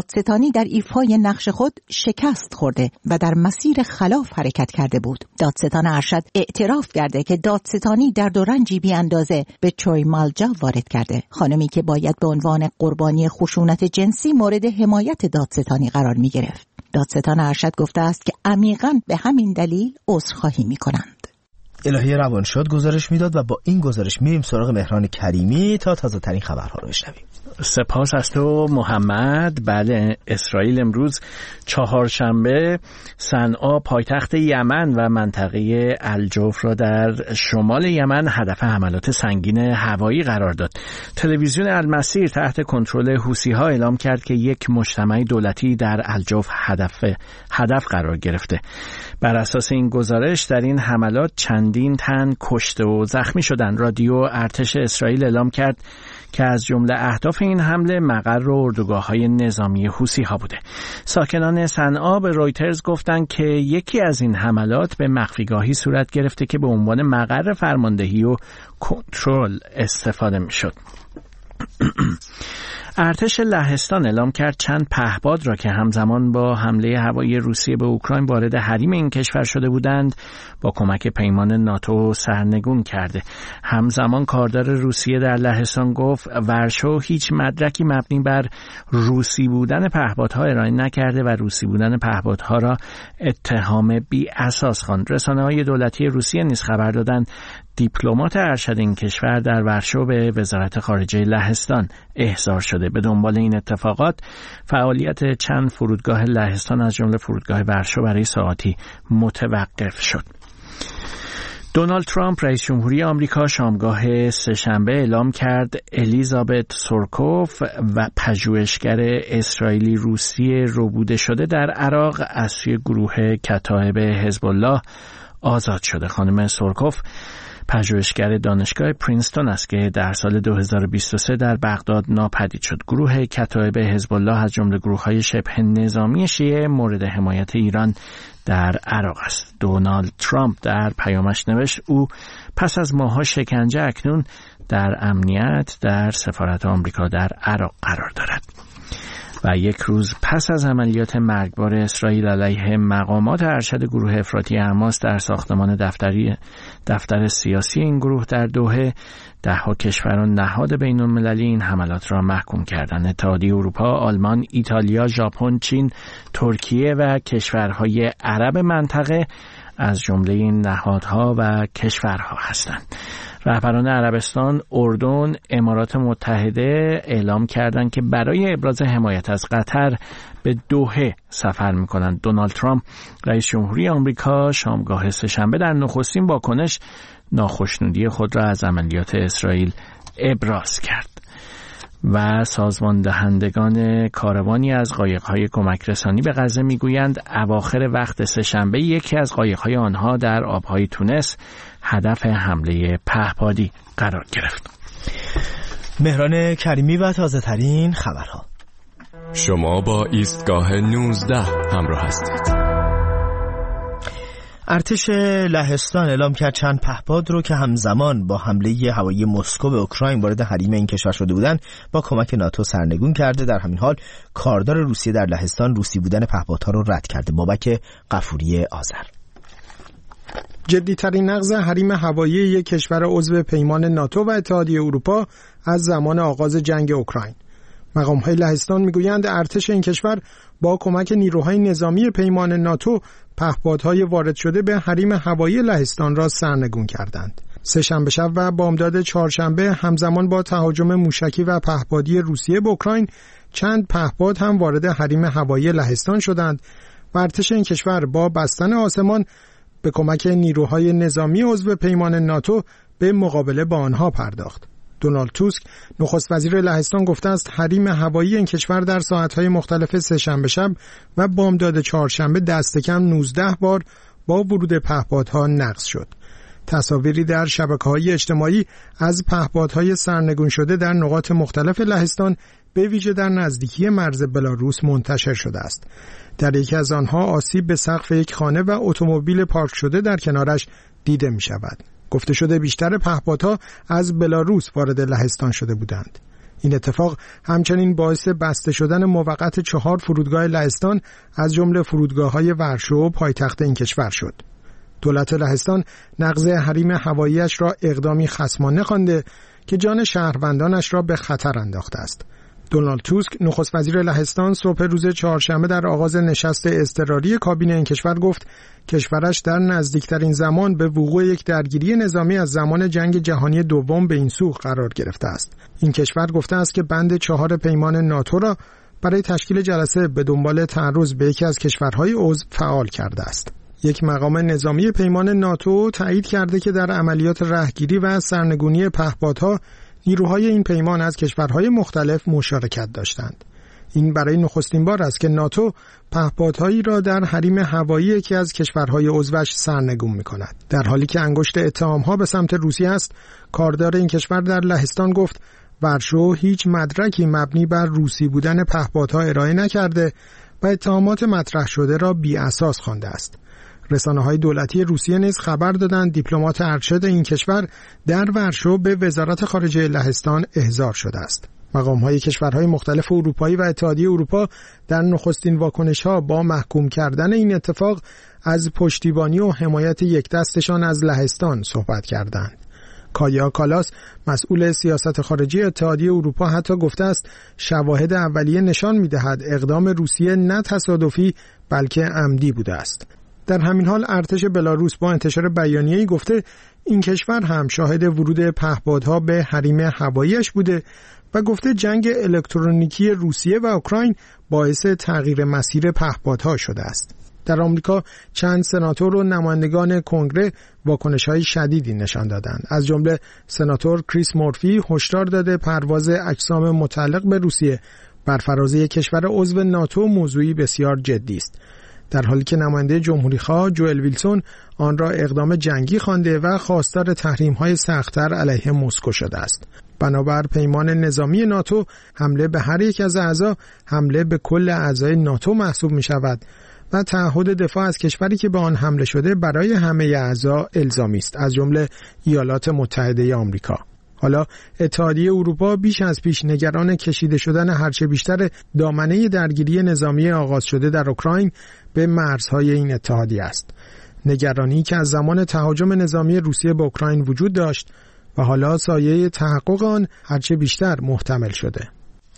I: دادستانی در ایفای نقش خود شکست خورده و در مسیر خلاف حرکت کرده بود. دادستان ارشد اعتراف کرده که دادستانی درد و رنجی بی اندازه به چوی مالجا وارد کرده، خانمی که باید به عنوان قربانی خشونت جنسی مورد حمایت دادستانی قرار می گرفت. دادستان ارشد گفته است که عمیقاً به همین دلیل عذرخواهی می کنند.
A: الهی روانشاد گزارش میداد و با این گزارش میریم سراغ مهران کریمی تا تازه ترین خبرها رو بشنویم.
B: سپاس از تو محمد. بله، اسرائیل امروز چهارشنبه صنعا پایتخت یمن و منطقه الجوف را در شمال یمن هدف حملات سنگین هوایی قرار داد. تلویزیون المسیر تحت کنترل حوثی‌ها اعلام کرد که یک مجتمع دولتی در الجوف هدف قرار گرفته. بر اساس این گزارش در این حملات چندین تن کشته و زخمی شدند. رادیو ارتش اسرائیل اعلام کرد که از جمله اهداف این حمله مقر و اردوگاه‌های نظامی حوثی‌ها بوده. ساکنان صنعا به رویترز گفتند که یکی از این حملات به مخفیگاهی صورت گرفته که به عنوان مقر فرماندهی و کنترل استفاده می‌شد. ارتش لهستان اعلام کرد چند پهپاد را که همزمان با حمله هوایی روسیه به اوکراین وارد حریم این کشور شده بودند با کمک پیمان ناتو سرنگون کرده. همزمان کاردار روسیه در لهستان گفت ورشو هیچ مدرکی مبنی بر روسی بودن پهپادها ارائه نکرده و روسی بودن پهپادها را اتهام بی اساس خواند. رسانه‌های دولتی روسیه نیز خبر دادند دیپلمات ارشد این کشور در ورشو به وزارت خارجه لهستان احضار شده. به دنبال این اتفاقات فعالیت چند فرودگاه لهستان از جمله فرودگاه ورشو برای ساعاتی متوقف شد. دونالد ترامپ رئیس جمهوری آمریکا شامگاه سه‌شنبه اعلام کرد الیزابت سورکوف و پژوهشگر اسرائیلی روسی ربوده شده در عراق از سوی گروه کتایب حزب الله آزاد شده. خانم سورکوف پژوهشگر دانشگاه پرینستون است که در سال 2023 در بغداد ناپدید شد. گروه کتایب حزب الله از جمله گروه‌های شبه نظامی شیعه مورد حمایت ایران در عراق است. دونالد ترامپ در پیامش نوشت او پس از ماه‌ها شکنجه اکنون در امنیت در سفارت آمریکا در عراق قرار دارد. و یک روز پس از عملیات مرگبار اسرائیل علیه مقامات ارشد گروه افراطی حماس در ساختمان دفتر سیاسی این گروه در دوحه، ده‌ها کشور و نهاد بین‌المللی این حملات را محکوم کردند. اتحادیه اروپا، آلمان، ایتالیا، ژاپن، چین، ترکیه و کشورهای عرب منطقه از جمله این نهادها و کشورها هستند. رهبران عربستان، اردن، امارات متحده اعلام کردند که برای ابراز حمایت از قطر به دوحه سفر می‌کنند. دونالد ترامپ رئیس جمهوری آمریکا شامگاه سه‌شنبه در نخستین واکنش ناخشنودی خود را از عملیات اسرائیل ابراز کرد. و سازمان دهندگان کاروانی از قایق‌های کمک رسانی به غزه می‌گویند اواخر وقت سه‌شنبه یکی از قایق‌های آنها در آب‌های تونس هدف حمله پهپادی قرار گرفت.
A: مهران کریمی و تازه ترین خبرها.
J: شما با ایستگاه 19 همراه هستید.
A: ارتش لهستان اعلام کرد چند پهپاد رو که همزمان با حمله هوایی مسکو به اوکراین وارد حریم این کشور شده بودند با کمک ناتو سرنگون کرده. در همین حال کاردار روسیه در لهستان روسی بودن پهپادها رو رد کرده. بابک غفوری آذر.
K: جدی‌ترین نقض حریم هوایی یک کشور عضو پیمان ناتو و اتحادیه اروپا از زمان آغاز جنگ اوکراین. مقام‌های لهستان می‌گویند ارتش این کشور با کمک نیروهای نظامی پیمان ناتو پهپادهای وارد شده به حریم هوایی لهستان را سرنگون کردند. سه‌شنبه شب و بامداد چهارشنبه همزمان با تهاجم موشکی و پهپادی روسیه به اوکراین چند پهپاد هم وارد حریم هوایی لهستان شدند و ارتش این کشور با بستن آسمان به کمک نیروهای نظامی عضو پیمان ناتو به مقابله با آنها پرداخت. دونالد توسک نخست وزیر لهستان گفته است حریم هوایی این کشور در ساعت‌های مختلف سه‌شنبه شب و بامداد چهارشنبه دست کم 19 بار با ورود پهپادها نقض شد. تصاویری در شبکه‌های اجتماعی از پهپادهای سرنگون شده در نقاط مختلف لهستان به ویژه در نزدیکی مرز بلاروس منتشر شده است. در یکی از آنها آسیب به سقف یک خانه و اتومبیل پارک شده در کنارش دیده می شود. گفته شده بیشتر پهپادها از بلاروس وارد لهستان شده بودند. این اتفاق همچنین باعث بسته شدن موقت 4 فرودگاه لهستان از جمله فرودگاه‌های ورشو پایتخت این کشور شد. دولت لهستان نقض حریم هوایی‌اش را اقدامی خصمانه خوانده که جان شهروندانش را به خطر انداخته است. دونالد توسک نخست وزیر لهستان صبح روز چهارشنبه در آغاز نشست اضطراری کابینه این کشور گفت کشورش در نزدیکترین زمان به وقوع یک درگیری نظامی از زمان جنگ جهانی دوم به این سو قرار گرفته است. این کشور گفته است که بند 4 پیمان ناتو را برای تشکیل جلسه به دنبال تعرض به یکی از کشورهای عضو فعال کرده است. یک مقام نظامی پیمان ناتو تایید کرده که در عملیات رهگیری و سرنگونی پهپادها نیروهای این پیمان از کشورهای مختلف مشارکت داشتند. این برای نخستین بار است که ناتو پهپادهایی را در حریم هوایی یکی از کشورهای عضوش سرنگون می‌کند. در حالی که انگشت اتهام‌ها به سمت روسیه است، کاردار این کشور در لهستان گفت ورشو هیچ مدرکی مبنی بر روسی بودن پهپادها ارائه نکرده و اتهامات مطرح شده را بی‌اساس خوانده است. رسانه‌های دولتی روسیه نیز خبر دادند دیپلمات ارشد این کشور در ورشو به وزارت خارجه لهستان احضار شده است. مقام‌های کشورهای مختلف اروپایی و اتحادیه اروپا در نخستین واکنش‌ها با محکوم کردن این اتفاق از پشتیبانی و حمایت یکدستشان از لهستان صحبت کردند. کایا کالاس مسئول سیاست خارجی اتحادیه اروپا حتی گفته است شواهد اولیه نشان می‌دهد اقدام روسیه نه تصادفی بلکه عمدی بوده است. در همین حال ارتش بلاروس با انتشار بیانیه‌ای گفته این کشور هم شاهد ورود پهپادها به حریم هوایی‌اش بوده و گفته جنگ الکترونیکی روسیه و اوکراین باعث تغییر مسیر پهپادها شده است. در آمریکا چند سناتور و نمایندگان کنگره واکنش‌های شدیدی نشان دادند. از جمله سناتور کریس مورفی هشدار داده پرواز اجسام متعلق به روسیه بر فراز یک کشور عضو ناتو موضوعی بسیار جدی است. در حالی که نماینده جمهوری‌خواه جوئل ویلسون آن را اقدام جنگی خوانده و خواستار تحریم‌های سخت‌تر علیه مسکو شده است. بنابر پیمان نظامی ناتو حمله به هر یک از اعضا حمله به کل اعضای ناتو محسوب می‌شود و تعهد دفاع از کشوری که به آن حمله شده برای همه اعضا الزامی است، از جمله ایالات متحده آمریکا. حالا اتحادیه اروپا بیش از پیش نگران کشیده شدن هرچه بیشتر دامنه درگیری نظامی آغاز شده در اوکراین به مرزهای این اتحادیه است. نگرانی که از زمان تهاجم نظامی روسیه به اوکراین وجود داشت و حالا سایه تحقق آن هرچه بیشتر محتمل شده.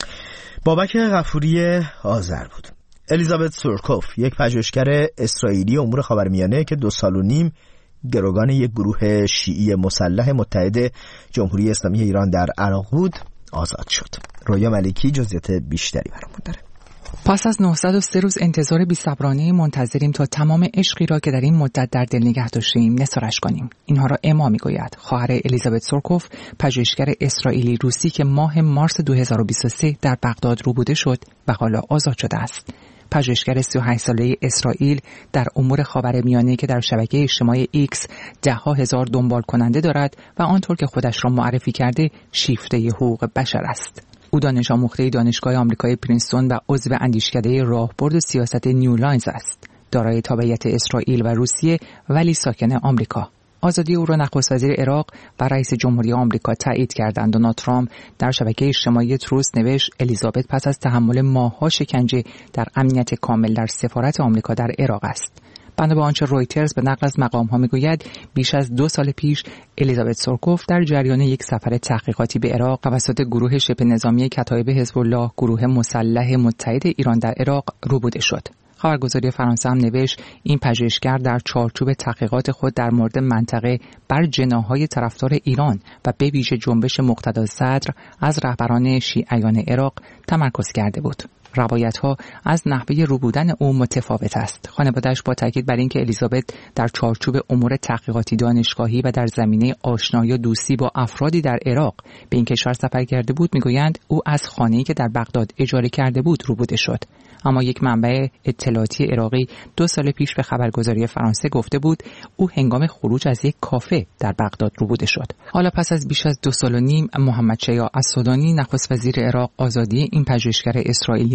A: بابک غفوری آذر بود. الیزابت سورکوف، یک پژوهشگر اسرائیلی امور خاورمیانه که 2 سال و نیم گروگان یک گروه شیعی مسلح متحد جمهوری اسلامی ایران در عراق بود، آزاد شد. رویا ملکی جزئیات بیشتری برامون داره.
L: پس از 903 روز انتظار بی‌صبرانه منتظریم تا تمام عشقی را که در این مدت در دل نگه داشتیم نثارش کنیم. اینها را اما میگوید خواهر الیزابت سورکوف، پژوهشگر اسرائیلی روسی که ماه مارس 2023 در بغداد روبوده شد و حالا آزاد شده است. پژوهشگر 38 ساله اسرائیل در امور خاورمیانه که در شبکه اجتماعی ایکس 10,000 دنبال کننده دارد و آنطور که خودش را معرفی کرده شیفته حقوق بشر است. او دانش آموخته دانشگاه آمریکایی پرینستون و عضو اندیشکده راهبرد سیاست نیو لاینز است. دارای تابعیت اسرائیل و روسیه ولی ساکن آمریکا. آزادی او را نخست وزیر عراق و رئیس جمهوری آمریکا تایید کردند. دونالد ترامپ در شبکه اجتماعی تروس نوشت الیزابت پس از تحمل ماه‌ها شکنجه در امنیت کامل در سفارت آمریکا در عراق است. بنا به آنچه رویترز به نقل از مقام‌ها می‌گوید بیش از 2 سال پیش الیزابت سورکوف در جریان یک سفر تحقیقاتی به عراق توسط گروه شبه نظامی کتایب حزب الله، گروه مسلح متحد ایران در عراق روبوده شد. خبرگزاری فرانسه هم نوشت این پژوهشگر در چارچوب تحقیقات خود در مورد منطقه بر جناح‌های طرفدار ایران و به ویژه جنبش مقتدا صدر از رهبران شیعیان عراق تمرکز کرده بود. روایت‌ها از نحوه روبودن او متفاوت است. خانواده‌اش با تاکید بر اینکه الیزابت در چارچوب امور تحقیقاتی دانشگاهی و در زمینه آشنایی و دوستی با افرادی در عراق به این کشور سفر کرده بود می‌گویند او از خانه‌ای که در بغداد اجاره کرده بود روبوده شد. اما یک منبع اطلاعاتی عراقی 2 سال پیش به خبرگزاری فرانسه گفته بود او هنگام خروج از یک کافه در بغداد روبوده شد. حالا پس از بیش از 2 سال و نیم محمد شیاع السودانی نخست وزیر عراق آزادی این پژوهشگر اسرائیلی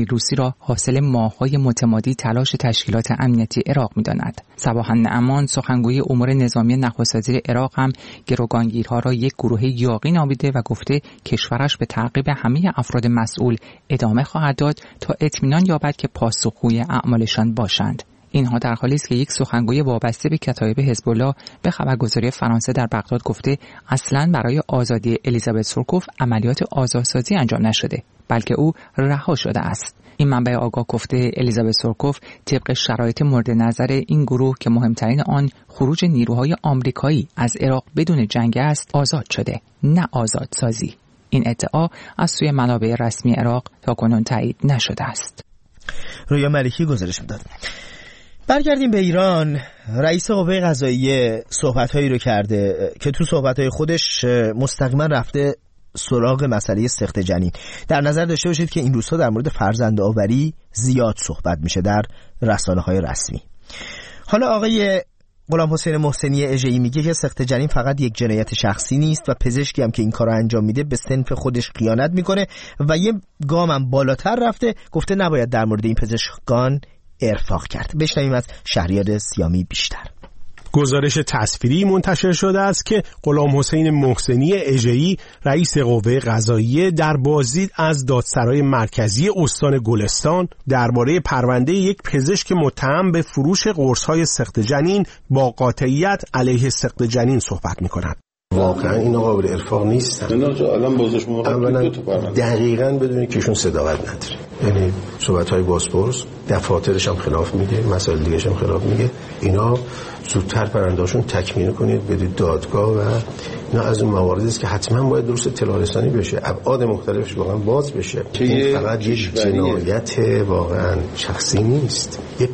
L: جنگی روسی را حاصل ماه‌های متمادی تلاش تشکیلات امنیتی عراق می‌داند. صباح النعمان سخنگوی امور نظامی نخست وزیر عراق هم گروگانگیرها را یک گروه یاغی نامیده و گفته کشورش به تعقیب همه افراد مسئول ادامه خواهد داد تا اطمینان یابد که پاسخگوی اعمالشان باشند. اینها در حالی است که یک سخنگوی وابسته به کتایب حزب الله به خبرگزاری فرانسه در بغداد گفته اصلاً برای آزادی الیزابت سورکوف عملیات آزادسازی انجام نشده، بلکه او رها شده است. این منبع آگاه گفته الیزابت سورکوف طبق شرایط مورد نظر این گروه که مهمترین آن خروج نیروهای آمریکایی از عراق بدون جنگ است آزاد شده، نه آزادسازی. این ادعا از سوی منابع رسمی عراق تاکنون تایید نشده است.
A: رویا ملکی گزارش می‌داد. برگردیم به ایران. رئیس قوه قضاییه صحبت‌هایی رو کرده که تو صحبت‌های خودش مستقیما رفته سراغ مسئله سقط جنین. در نظر داشته باشید که این روزها در مورد فرزندآوری زیاد صحبت میشه در رسانه‌های رسمی. حالا آقای غلام حسین محسنی اژه‌ای میگه که سقط جنین فقط یک جنایت شخصی نیست و پزشکی هم که این کارو انجام میده به صنف خودش خیانت میکنه و یه گامم بالاتر رفته، گفته نباید در مورد این پزشکان ارفاق کرد. بشنویم از شهریار سیامی بیشتر.
M: گزارش تصویری منتشر شده است که غلام حسین محسنی اژه‌ای رئیس قوه قضاییه در بازدید از دادسرای مرکزی استان گلستان درباره پرونده یک پزشک متهم به فروش قرص‌های سقط جنین با قاطعیت علیه سقط جنین صحبت می‌کند.
N: واقعا اینا قابل ارفاق نیستن. اولا دقیقاً بدونید که ایشون صداقت نداره. یعنی صحبت‌های بازپرس دفاترش هم خلاف میگه، مسائل دیگه‌ش هم خلاف میگه. اینا زودتر پرونده‌شون تکمیل کنید، بدید دادگاه و اینا از اون مواردی است که حتما باید درست اطلاع رسانی بشه، ابعاد مختلفش واقعا باز بشه. این فقط یک جنایت واقعا شخصی نیست. یه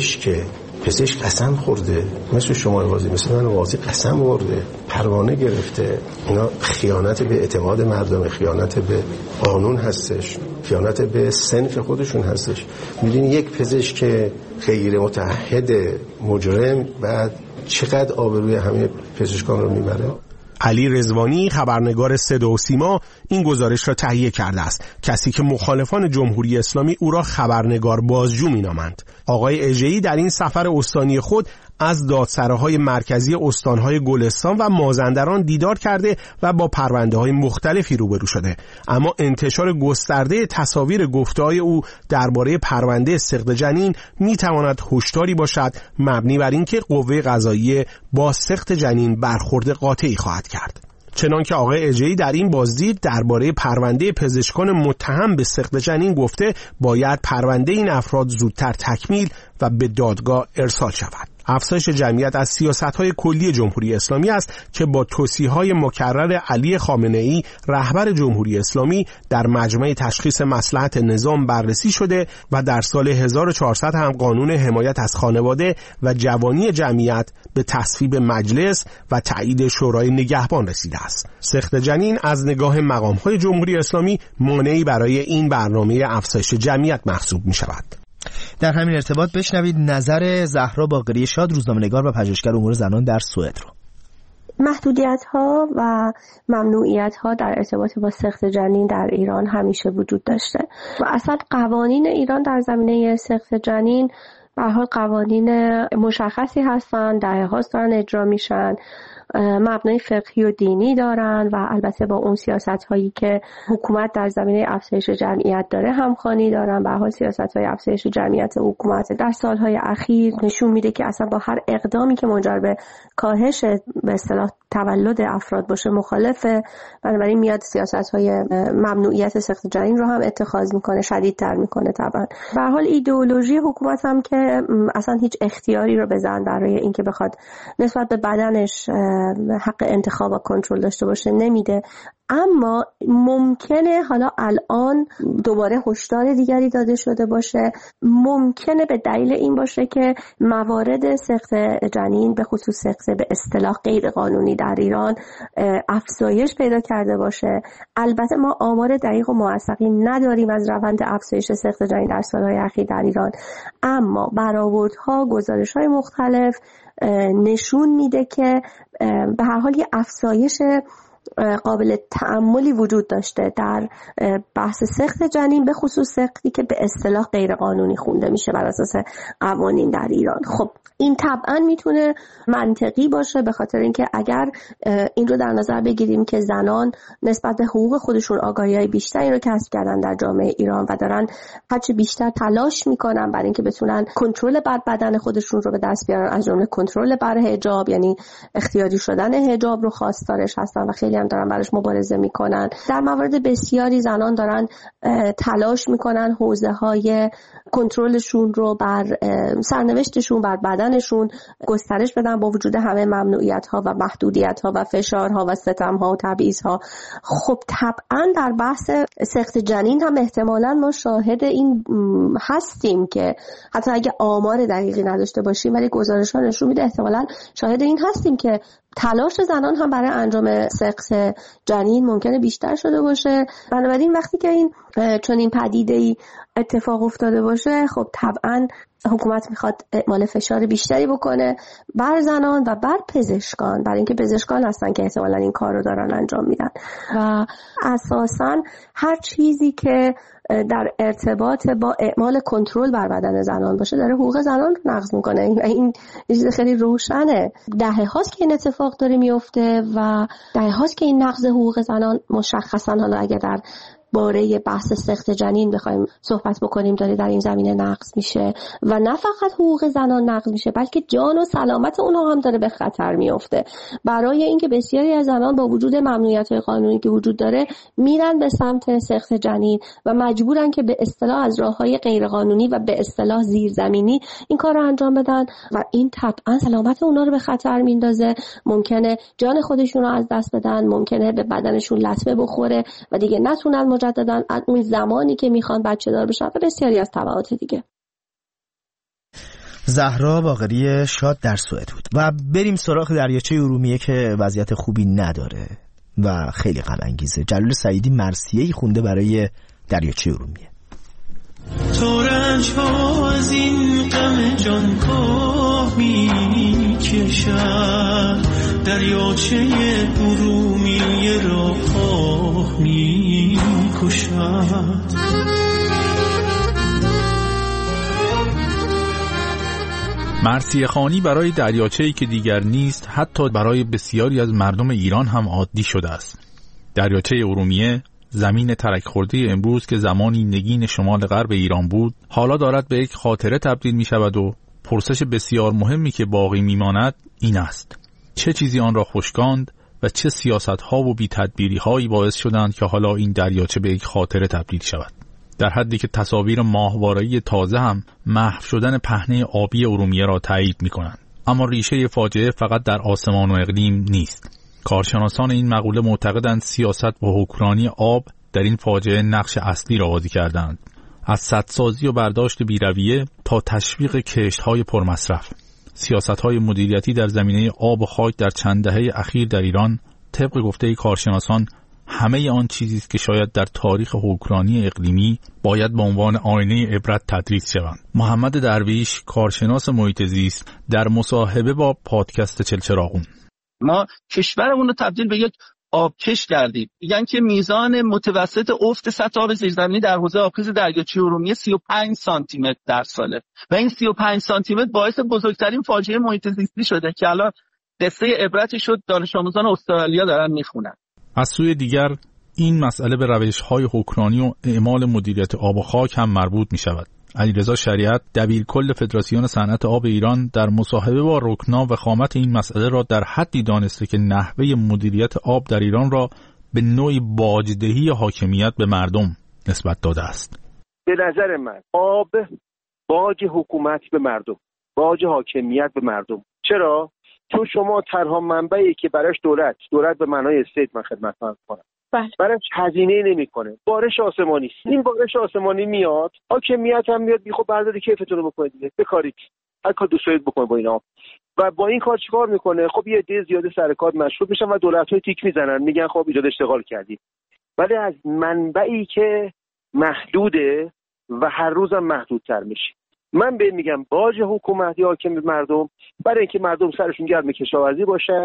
N: پزشک قسم خورده، مثل شما قاضی، مثل من قاضی قسم خورده، پروانه گرفته. اینا خیانت به اعتماد مردم، خیانت به قانون هستش، خیانت به صنف خودشون هستش. میدونی یک پزشک غیر متعهد مجرم بعد چقدر آبروی همه پزشکان رو میبره؟
M: علی رضوانی خبرنگار صدا و سیما این گزارش را تهیه کرده است، کسی که مخالفان جمهوری اسلامی او را خبرنگار بازجو مینامند. آقای اژه‌ای در این سفر استانی خود از دادسراهای مرکزی استانهای گلستان و مازندران دیدار کرده و با پرونده‌های مختلفی روبرو شده، اما انتشار گسترده تصاویر گفته‌های او درباره پرونده سقط جنین می‌تواند هشداری باشد مبنی بر اینکه قوه قضاییه با سقط جنین برخورد قاطعی خواهد کرد. چنانکه آقای اژه‌ای در این بازدید درباره پرونده پزشکان متهم به سقط جنین گفته باید پرونده این افراد زودتر تکمیل و به دادگاه ارسال شود. افزایش جمعیت از سیاست‌های کلی جمهوری اسلامی است که با توصیه‌های مکرر علی خامنه‌ای رهبر جمهوری اسلامی در مجمع تشخیص مصلحت نظام بررسی شده و در سال 1400 هم قانون حمایت از خانواده و جوانی جمعیت به تصویب مجلس و تایید شورای نگهبان رسیده است. سقط جنین از نگاه مقام‌های جمهوری اسلامی مانعی برای این برنامه افزایش جمعیت محسوب می‌شود.
A: در همین ارتباط بشنوید نظر زهرا باقری شاد، روزنامه‌نگار و پژوهشگر امور زنان در سوئد رو.
O: محدودیت‌ها و ممنوعیت‌ها در ارتباط با سقط جنین در ایران همیشه وجود داشته و اصلا قوانین ایران در زمینه سقط جنین به هر حال قوانین مشخصی هستن، دهه‌هاست دارن اجرا میشن، مبنای فقهی و دینی دارن و البته با اون سیاست‌هایی که حکومت در زمینه افزایش جمعیت داره همخوانی دارن. به هر حال سیاست‌های افزایش جمعیت حکومت در سال‌های اخیر نشون میده که اصلا با هر اقدامی که منجر به کاهش به اصطلاح تولد افراد باشه مخالفه، بنابراین میاد سیاست‌های ممنوعیت سقط جنین رو هم اتخاذ میکنه، شدیدتر میکنه. طبعا به هر حال ایدئولوژی حکومت هم که اصلا هیچ اختیاری رو به زن برای اینکه بخواد نسبت به بدنش حق انتخاب و کنترل داشته باشه نمیده. اما ممکنه حالا الان دوباره هشدار دیگری داده شده باشه، ممکنه به دلیل این باشه که موارد سقط جنین به خصوص سقط به اصطلاح غیر قانونی در ایران افزایش پیدا کرده باشه. البته ما آمار دقیق و موثقی نداریم از روند افزایش سقط جنین در سالهای اخیر در ایران، اما برآوردها، گزارش‌های مختلف نشون میده که به هر حال یه افزایش قابل تأملی وجود داشته در بحث سقط جنین، به خصوص سقطی که به اصطلاح غیر قانونی خونده میشه بر اساس قوانین در ایران. خب این طبعا میتونه منطقی باشه، به خاطر اینکه اگر این رو در نظر بگیریم که زنان نسبت به حقوق خودشون آگاهی‌های بیشتری رو کسب کردن در جامعه ایران و دارن هرچه بیشتر تلاش میکنن برای اینکه بتونن کنترل بر بدن خودشون رو به دست بیارن، از جمله کنترل بر حجاب، یعنی اختیاری شدن حجاب رو خواستارش هستن و خیلی هم دارن براش مبارزه میکنن. در موارد بسیاری زنان دارن تلاش میکنن حوزه‌های کنترلشون رو بر سرنوشتشون، بر بدنشون گسترش بدن با وجود همه ممنوعیت‌ها و محدودیت‌ها و فشارها و ستم‌ها و تبعیض‌ها. خب طبعا در بحث سقط جنین هم احتمالاً ما شاهد این هستیم که حتی اگه آمار دقیقی نداشته باشیم ولی گزارش‌ها نشون میده احتمالاً شاهد این هستیم که تلاش زنان هم برای انجام سقط جنین ممکنه بیشتر شده باشه. بنابراین وقتی که این چنین پدیده‌ای اتفاق افتاده باشه، خب طبعا حکومت میخواد اعمال فشار بیشتری بکنه بر زنان و بر پزشکان، برای اینکه پزشکان هستن که احتمالاً این کار رو دارن انجام میدن و اساساً هر چیزی که در ارتباط با اعمال کنترل بر بدن زنان باشه داره حقوق زنان رو نقض میکنه. این چیز خیلی روشنه. دهه هاست که این اتفاق داره میفته و دهه هاست که این نقض حقوق زنان مشخصاً، حالا اگر در باره بحث سقط جنین بخوایم صحبت بکنیم، داره در این زمینه نقض میشه و نه فقط حقوق زنان نقض میشه بلکه جان و سلامت اونها هم داره به خطر میفته. برای اینکه بسیاری از زنان با وجود ممنوعیت‌های قانونی که وجود داره میرن به سمت سقط جنین و مجبورن که به اصطلاح از راه‌های غیرقانونی و به اصطلاح زیرزمینی این کار رو انجام بدن و این طبعا سلامت اونها رو به خطر میندازه. ممکنه جان خودشون رو از دست بدن، ممکنه به بدنشون لطمه بخوره و دیگه نتونن مجدداً اون زمانی که میخوان بچه دار بشن و بسیاری از تبعات دیگه.
A: زهرا باقری شاد در سوئد بود. و بریم سراغ دریاچه ارومیه که وضعیت خوبی نداره و خیلی غم انگیزه. جلال سعیدی مرثیه‌ای خونده برای دریاچه ارومیه.
P: تو رنج‌ها از این غم جان کاه می‌کشد، دریاچه ارومیه را خواه می‌کشد.
Q: مرثیه خوانی برای دریاچه‌ای که دیگر نیست حتی برای بسیاری از مردم ایران هم عادی شده است. دریاچه ارومیه، زمین ترک خورده امروز که زمانی نگین شمال غرب ایران بود، حالا دارد به یک خاطره تبدیل می شود و پرسش بسیار مهمی که باقی می ماند این است: چه چیزی آن را خشکاند و چه سیاست‌ها و بی‌تدبیری‌هایی باعث شدند که حالا این دریاچه به یک خاطره تبدیل شود؟ در حدی که تصاویر ماهواره‌ای تازه هم محو شدن پهنه آبی ارومیه را تایید می‌کنند. اما ریشه فاجعه فقط در آسمان و اقلیم نیست. کارشناسان این مقوله معتقدند سیاست و حکمرانی آب در این فاجعه نقش اصلی را بازی کردند. از سدسازی و برداشت بی‌رویه تا تشویق کشت‌های پرمصرف. سیاست‌های مدیریتی در زمینه آب و خاک در چند دهه اخیر در ایران طبق گفته کارشناسان همه آن چیزی است که شاید در تاریخ حکمرانی اقلیمی باید به عنوان آینه عبرت تدریس شوند. محمد درویش، کارشناس محیط زیست، در مصاحبه با پادکست چلچراغون:
R: ما کشورمون رو تبدیل به یک آبکش کردیم. میگن که میزان متوسط افت سطح آب زیرزمینی در حوزه آبخیز دریاچه ارومیه 35 سانتی متر در ساله و این 35 سانتی متر باعث بزرگترین فاجعه محیط زیستی شده که الان قصه عبرتی شد دانش آموزان استرالیا دارن میخونن.
Q: از سوی دیگر این مسئله به روش‌های حکمرانی و اعمال مدیریت آب و خاک هم مربوط می‌شود. علیرضا شریعت، دبیرکل فدراسیون صنعت آب ایران، در مصاحبه با رکنا وخامت این مسئله را در حدی دانسته که نحوه مدیریت آب در ایران را به نوعی باجدهی حاکمیت به مردم نسبت داده است.
S: به نظر من آب باج حکومت به مردم، باج حاکمیت به مردم. چرا؟ چون شما تنها منبعی که براش دولت به معنای استیت من خدمتتون کنم براش هزینه نمیکنه، بارش آسمانی است. این بارش آسمانی میاد، حاکمیت هم میاد خب برداری کیفتون رو بکنید دیگه، بکارید هر کار دوست دارید بکنید با اینا. و با این کار چیکار میکنه؟ خب یه عده زیاده سر کار مشغول میشن و دولت‌ها تیک میزنن، میگن خب ایجاد اشتغال کردید. ولی از منبعی که محدوده و هر روزم محدودتر میشه. من به میگم باج حکومت یا حاکم مردم برای اینکه مردم سرشون گرم کشاورزی باشد،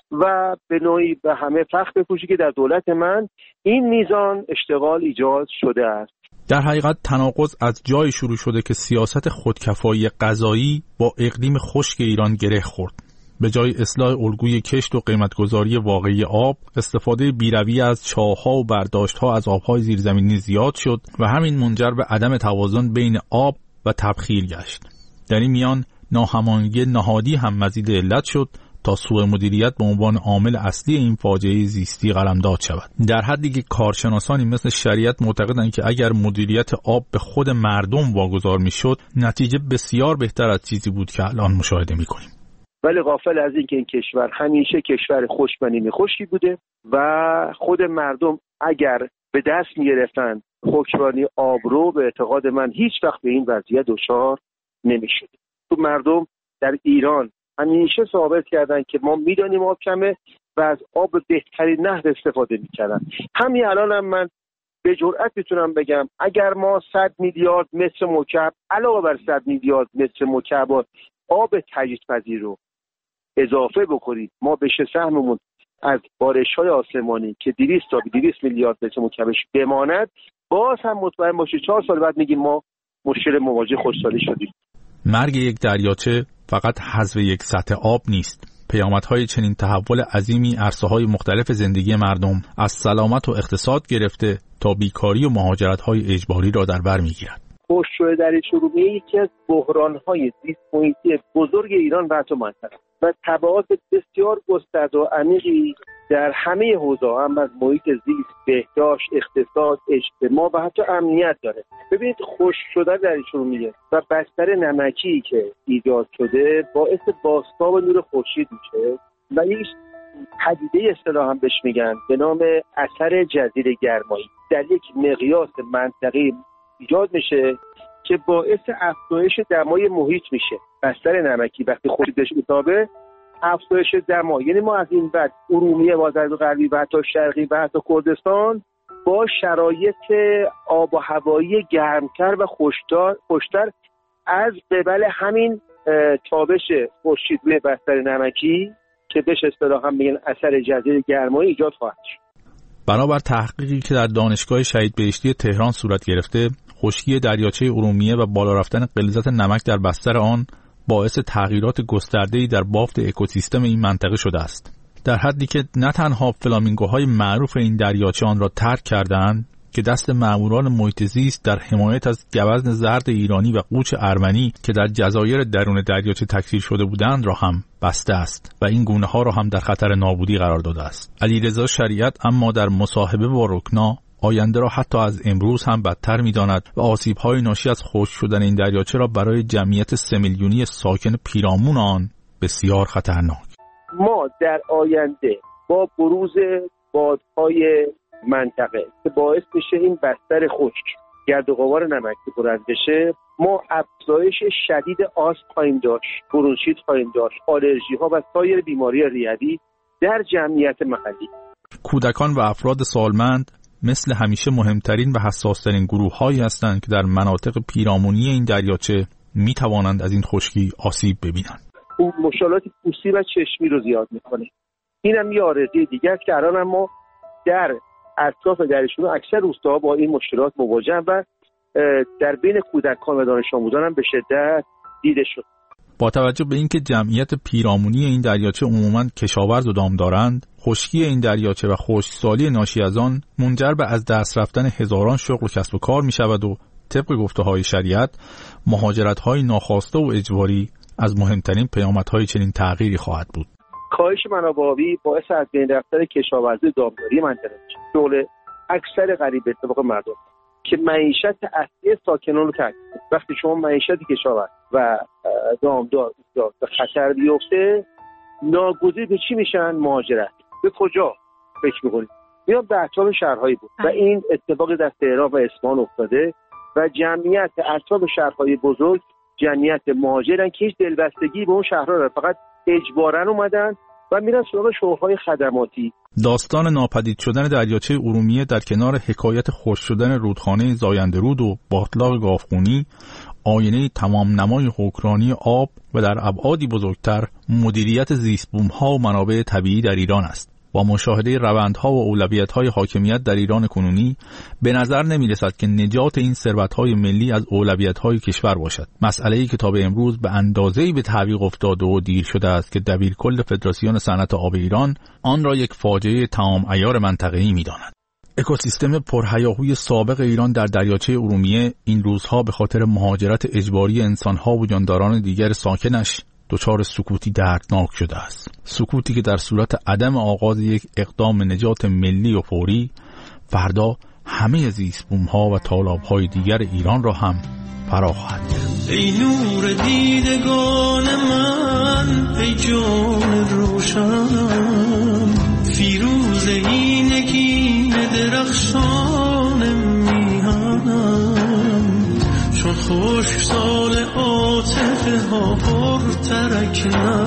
S: و به نوعی به همه فخر بپوشی که در دولت من این میزان اشتغال ایجاد شده است.
Q: در حقیقت تناقض از جای شروع شده که سیاست خودکفایی غذایی با اقلیم خشک ایران گره خورد. به جای اصلاح الگوی کشت و قیمتگذاری واقعی آب، استفاده بیروی از چاه‌ها و برداشت‌ها از آب‌های زیرزمینی زیاد شد و همین منجر به عدم توازن بین آب و تبخیر گشت. در این میان ناهماهنگی نهادی هم مزید علت شد تا سوء مدیریت به عنوان عامل اصلی این فاجعه زیستی قلمداد شود. در حدی که کارشناسانی مثل شریعت معتقدند که اگر مدیریت آب به خود مردم واگذار میشد، نتیجه بسیار بهتر از چیزی بود که الان مشاهده میکنیم.
S: ولی غافل از این که این کشور همیشه کشور خشک و نیمه خشکی بوده و خود مردم اگر به دست میگرفتن حکمرانی آب رو، به اعتقاد من هیچ وقت به این وضعیت دچار نمیشد. تو مردم در ایران همیشه ثابت کردن که ما میدانیم آب کمه و از آب بهترین نحو استفاده میکردن. همین الان هم من به جرئت میتونم بگم اگر ما 100 میلیارد متر مکعب علاوه بر 100 میلیارد متر مکعب آب تجدیدپذیر رو اضافه بکنیم، ما بشه سهممون از بارش‌های آسمانی که 200 تا 200 میلیارد متر مکعبش بماند، باز هم مطمئن باشید 4 سال بعد میگیم ما مشکل مواجه خشکسالی شدیم.
Q: مرگ یک دریاچه فقط حذف یک سطح آب نیست. پیامدهای چنین تحول عظیمی عرصه‌های مختلف زندگی مردم از سلامت و اقتصاد گرفته تا بیکاری و مهاجرت‌های اجباری را در بر می‌گیرد.
S: خشکشویی دریاچه ارومیه یکی از بحران‌های زیست محیطی بزرگ ایران و حتی منطقه و تبعات بسیار گسترده و عمیقی در همه حوزه‌ها هم از محیط زیست، بهداشت، اقتصاد، اجتماع و حتی امنیت داره. ببینید خشک شدن دریاچه ارومیه و بستر نمکی که ایجاد شده باعث بازتاب نور خورشید میشه و یک پدیده اصطلاحاً بهش میگن به نام اثر جزیره گرمایی در یک مقیاس منطقی ایجاد میشه که باعث افزایش دمای محیط میشه. بستر نمکی وقتی خورشیدش میتابه افزایش دما، یعنی ما از این بعد ارومیه، بازرگ غربی و حتی شرقی و حتی کردستان با شرایط آب و هوایی گرمتر و خشکتر از قبل همین تابش خورشید روی بستر نمکی که بهش اصطلاحاً میگن اثر جزیره گرمایی ایجاد خواهد شد.
Q: بنابر تحقیقی که در دانشگاه شهید بهشتی تهران صورت گرفته، خشکی دریاچه ارومیه و بالا رفتن غلظت نمک در بستر آن باعث تغییرات گسترده‌ای در بافت اکوسیستم این منطقه شده است. در حدی که نه تنها فلامینگوهای معروف این دریاچه آن را ترک کردند، که دست ماموران محیط زیست در حمایت از گوزن زرد ایرانی و قوچ ارمنی که در جزایر درون دریاچه تکثیر شده بودند را هم بسته است و این گونه ها را هم در خطر نابودی قرار داده است. علیرضا شریعت اما در مصاحبه با رکنا آینده را حتی از امروز هم بدتر می‌داند و آسیب‌های ناشی از خشک شدن این دریاچه را برای جمعیت 3 میلیونی ساکن پیرامون آن بسیار خطرناک.
S: ما در آینده با بروز بادهای منطقه که باعث بشه این بستر خشک گرد و غبار نمک بلند بشه، ما افزایش شدید آسم خواهیم داشت، برونشیت خواهیم داشت، آلرژی ها و سایر بیماری ریوی در جمعیت محلی.
Q: کودکان و افراد سالمند مثل همیشه مهمترین و حساسترین گروه‌هایی هستند که در مناطق پیرامونی این دریاچه می توانند از این خشکی آسیب ببینند.
S: مشکلات پوستی و چشمی رو زیاد میکنه. اینم یه آرزوی دیگه است که الان ما در اطراف دریاچه اکثر روستاها با این مشکلات مواجهن و در بین کودکان و دانش آموزان هم به شدت دیده شد.
Q: با توجه به اینکه جمعیت پیرامونی این دریاچه عموماً کشاورز و دام دارند، خشکی این دریاچه و خشکسالی ناشی از آن منجر به از دست رفتن هزاران شغل و کسب و کار می شود و طبق گفته‌های شریعت مهاجرت‌های ناخواسته و اجباری از مهمترین پیامدهای چنین تغییری خواهد بود.
S: کاهش منابع آبی باعث از بین رفتن کشاورزی دامداری منطقه میشه. شغل اکثر غریب به اتفاق مردم که معیشت اصلی ساکنان رو تهدید کنه. وقتی شما معیشت کشاورز و دامدار به خطر بیفته، ناگزیر به چی میشن؟ مهاجرت. به کجا فکر می‌کنید؟ میان به اطراف شهرهایی بود و این اتفاق در تهران و اصفهان افتاده و جمعیت اطراف شهرهای بزرگ جمعیت مهاجرن که هیچ دلبستگی به اون شهرها ندارن، فقط اجباراً اومدن و میرن سراغ شغل‌های خدماتی.
Q: داستان ناپدید شدن دریاچه ارومیه در کنار حکایت خشک شدن رودخانه زاینده رود و باتلاق گاوخونی آینه تمام نمای حکمرانی آب و در ابعادی بزرگتر مدیریت زیست‌بوم‌ها و منابع طبیعی در ایران است. با مشاهده روندها و اولویت‌های حاکمیت در ایران کنونی به نظر نمی‌رسد که نجات این ثروت‌های ملی از اولویت‌های کشور باشد. مسئله‌ای که تا به امروز به اندازه‌ای به تعویق افتاده و دیر شده است که دبیرکل فدراسیون صنعت آب ایران آن را یک فاجعه تمام عیار منطقه‌ای می‌داند. اکوسیستم پرهیاهوی سابق ایران در دریاچه ارومیه این روزها به خاطر مهاجرت اجباری انسان‌ها و جانداران دیگر ساکنش دچار سکوتی دردناک شده است. سکوتی که در صورت عدم آغاز یک اقدام نجات ملی و فوری فردا همه زیست‌بوم‌ها و تالاب‌های دیگر ایران را هم فرا خواهد گرفت.
P: ای نور دیدگان من، ای جان روشن، فیروز این نگین درخشان میهنم، چون خوش سال عاطفه ها پر ترک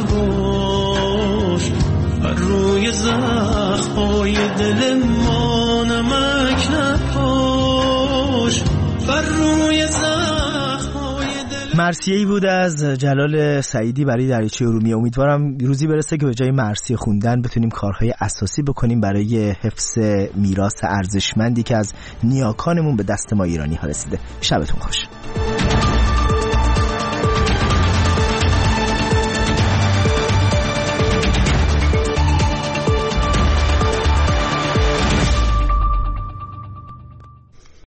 P: نباش، بر روی زخم‌های دل ما نمک نپاش، بر روی زخم‌های دل.
A: مرثیه‌ای بود از جلال سعیدی برای دریاچه ارومیه. امیدوارم روزی برسه که به جای مرثیه خوندن بتونیم کارهای اساسی بکنیم برای حفظ میراث ارزشمندی که از نیاکانمون به دست ما ایرانی‌ها رسیده. شبتون خوش.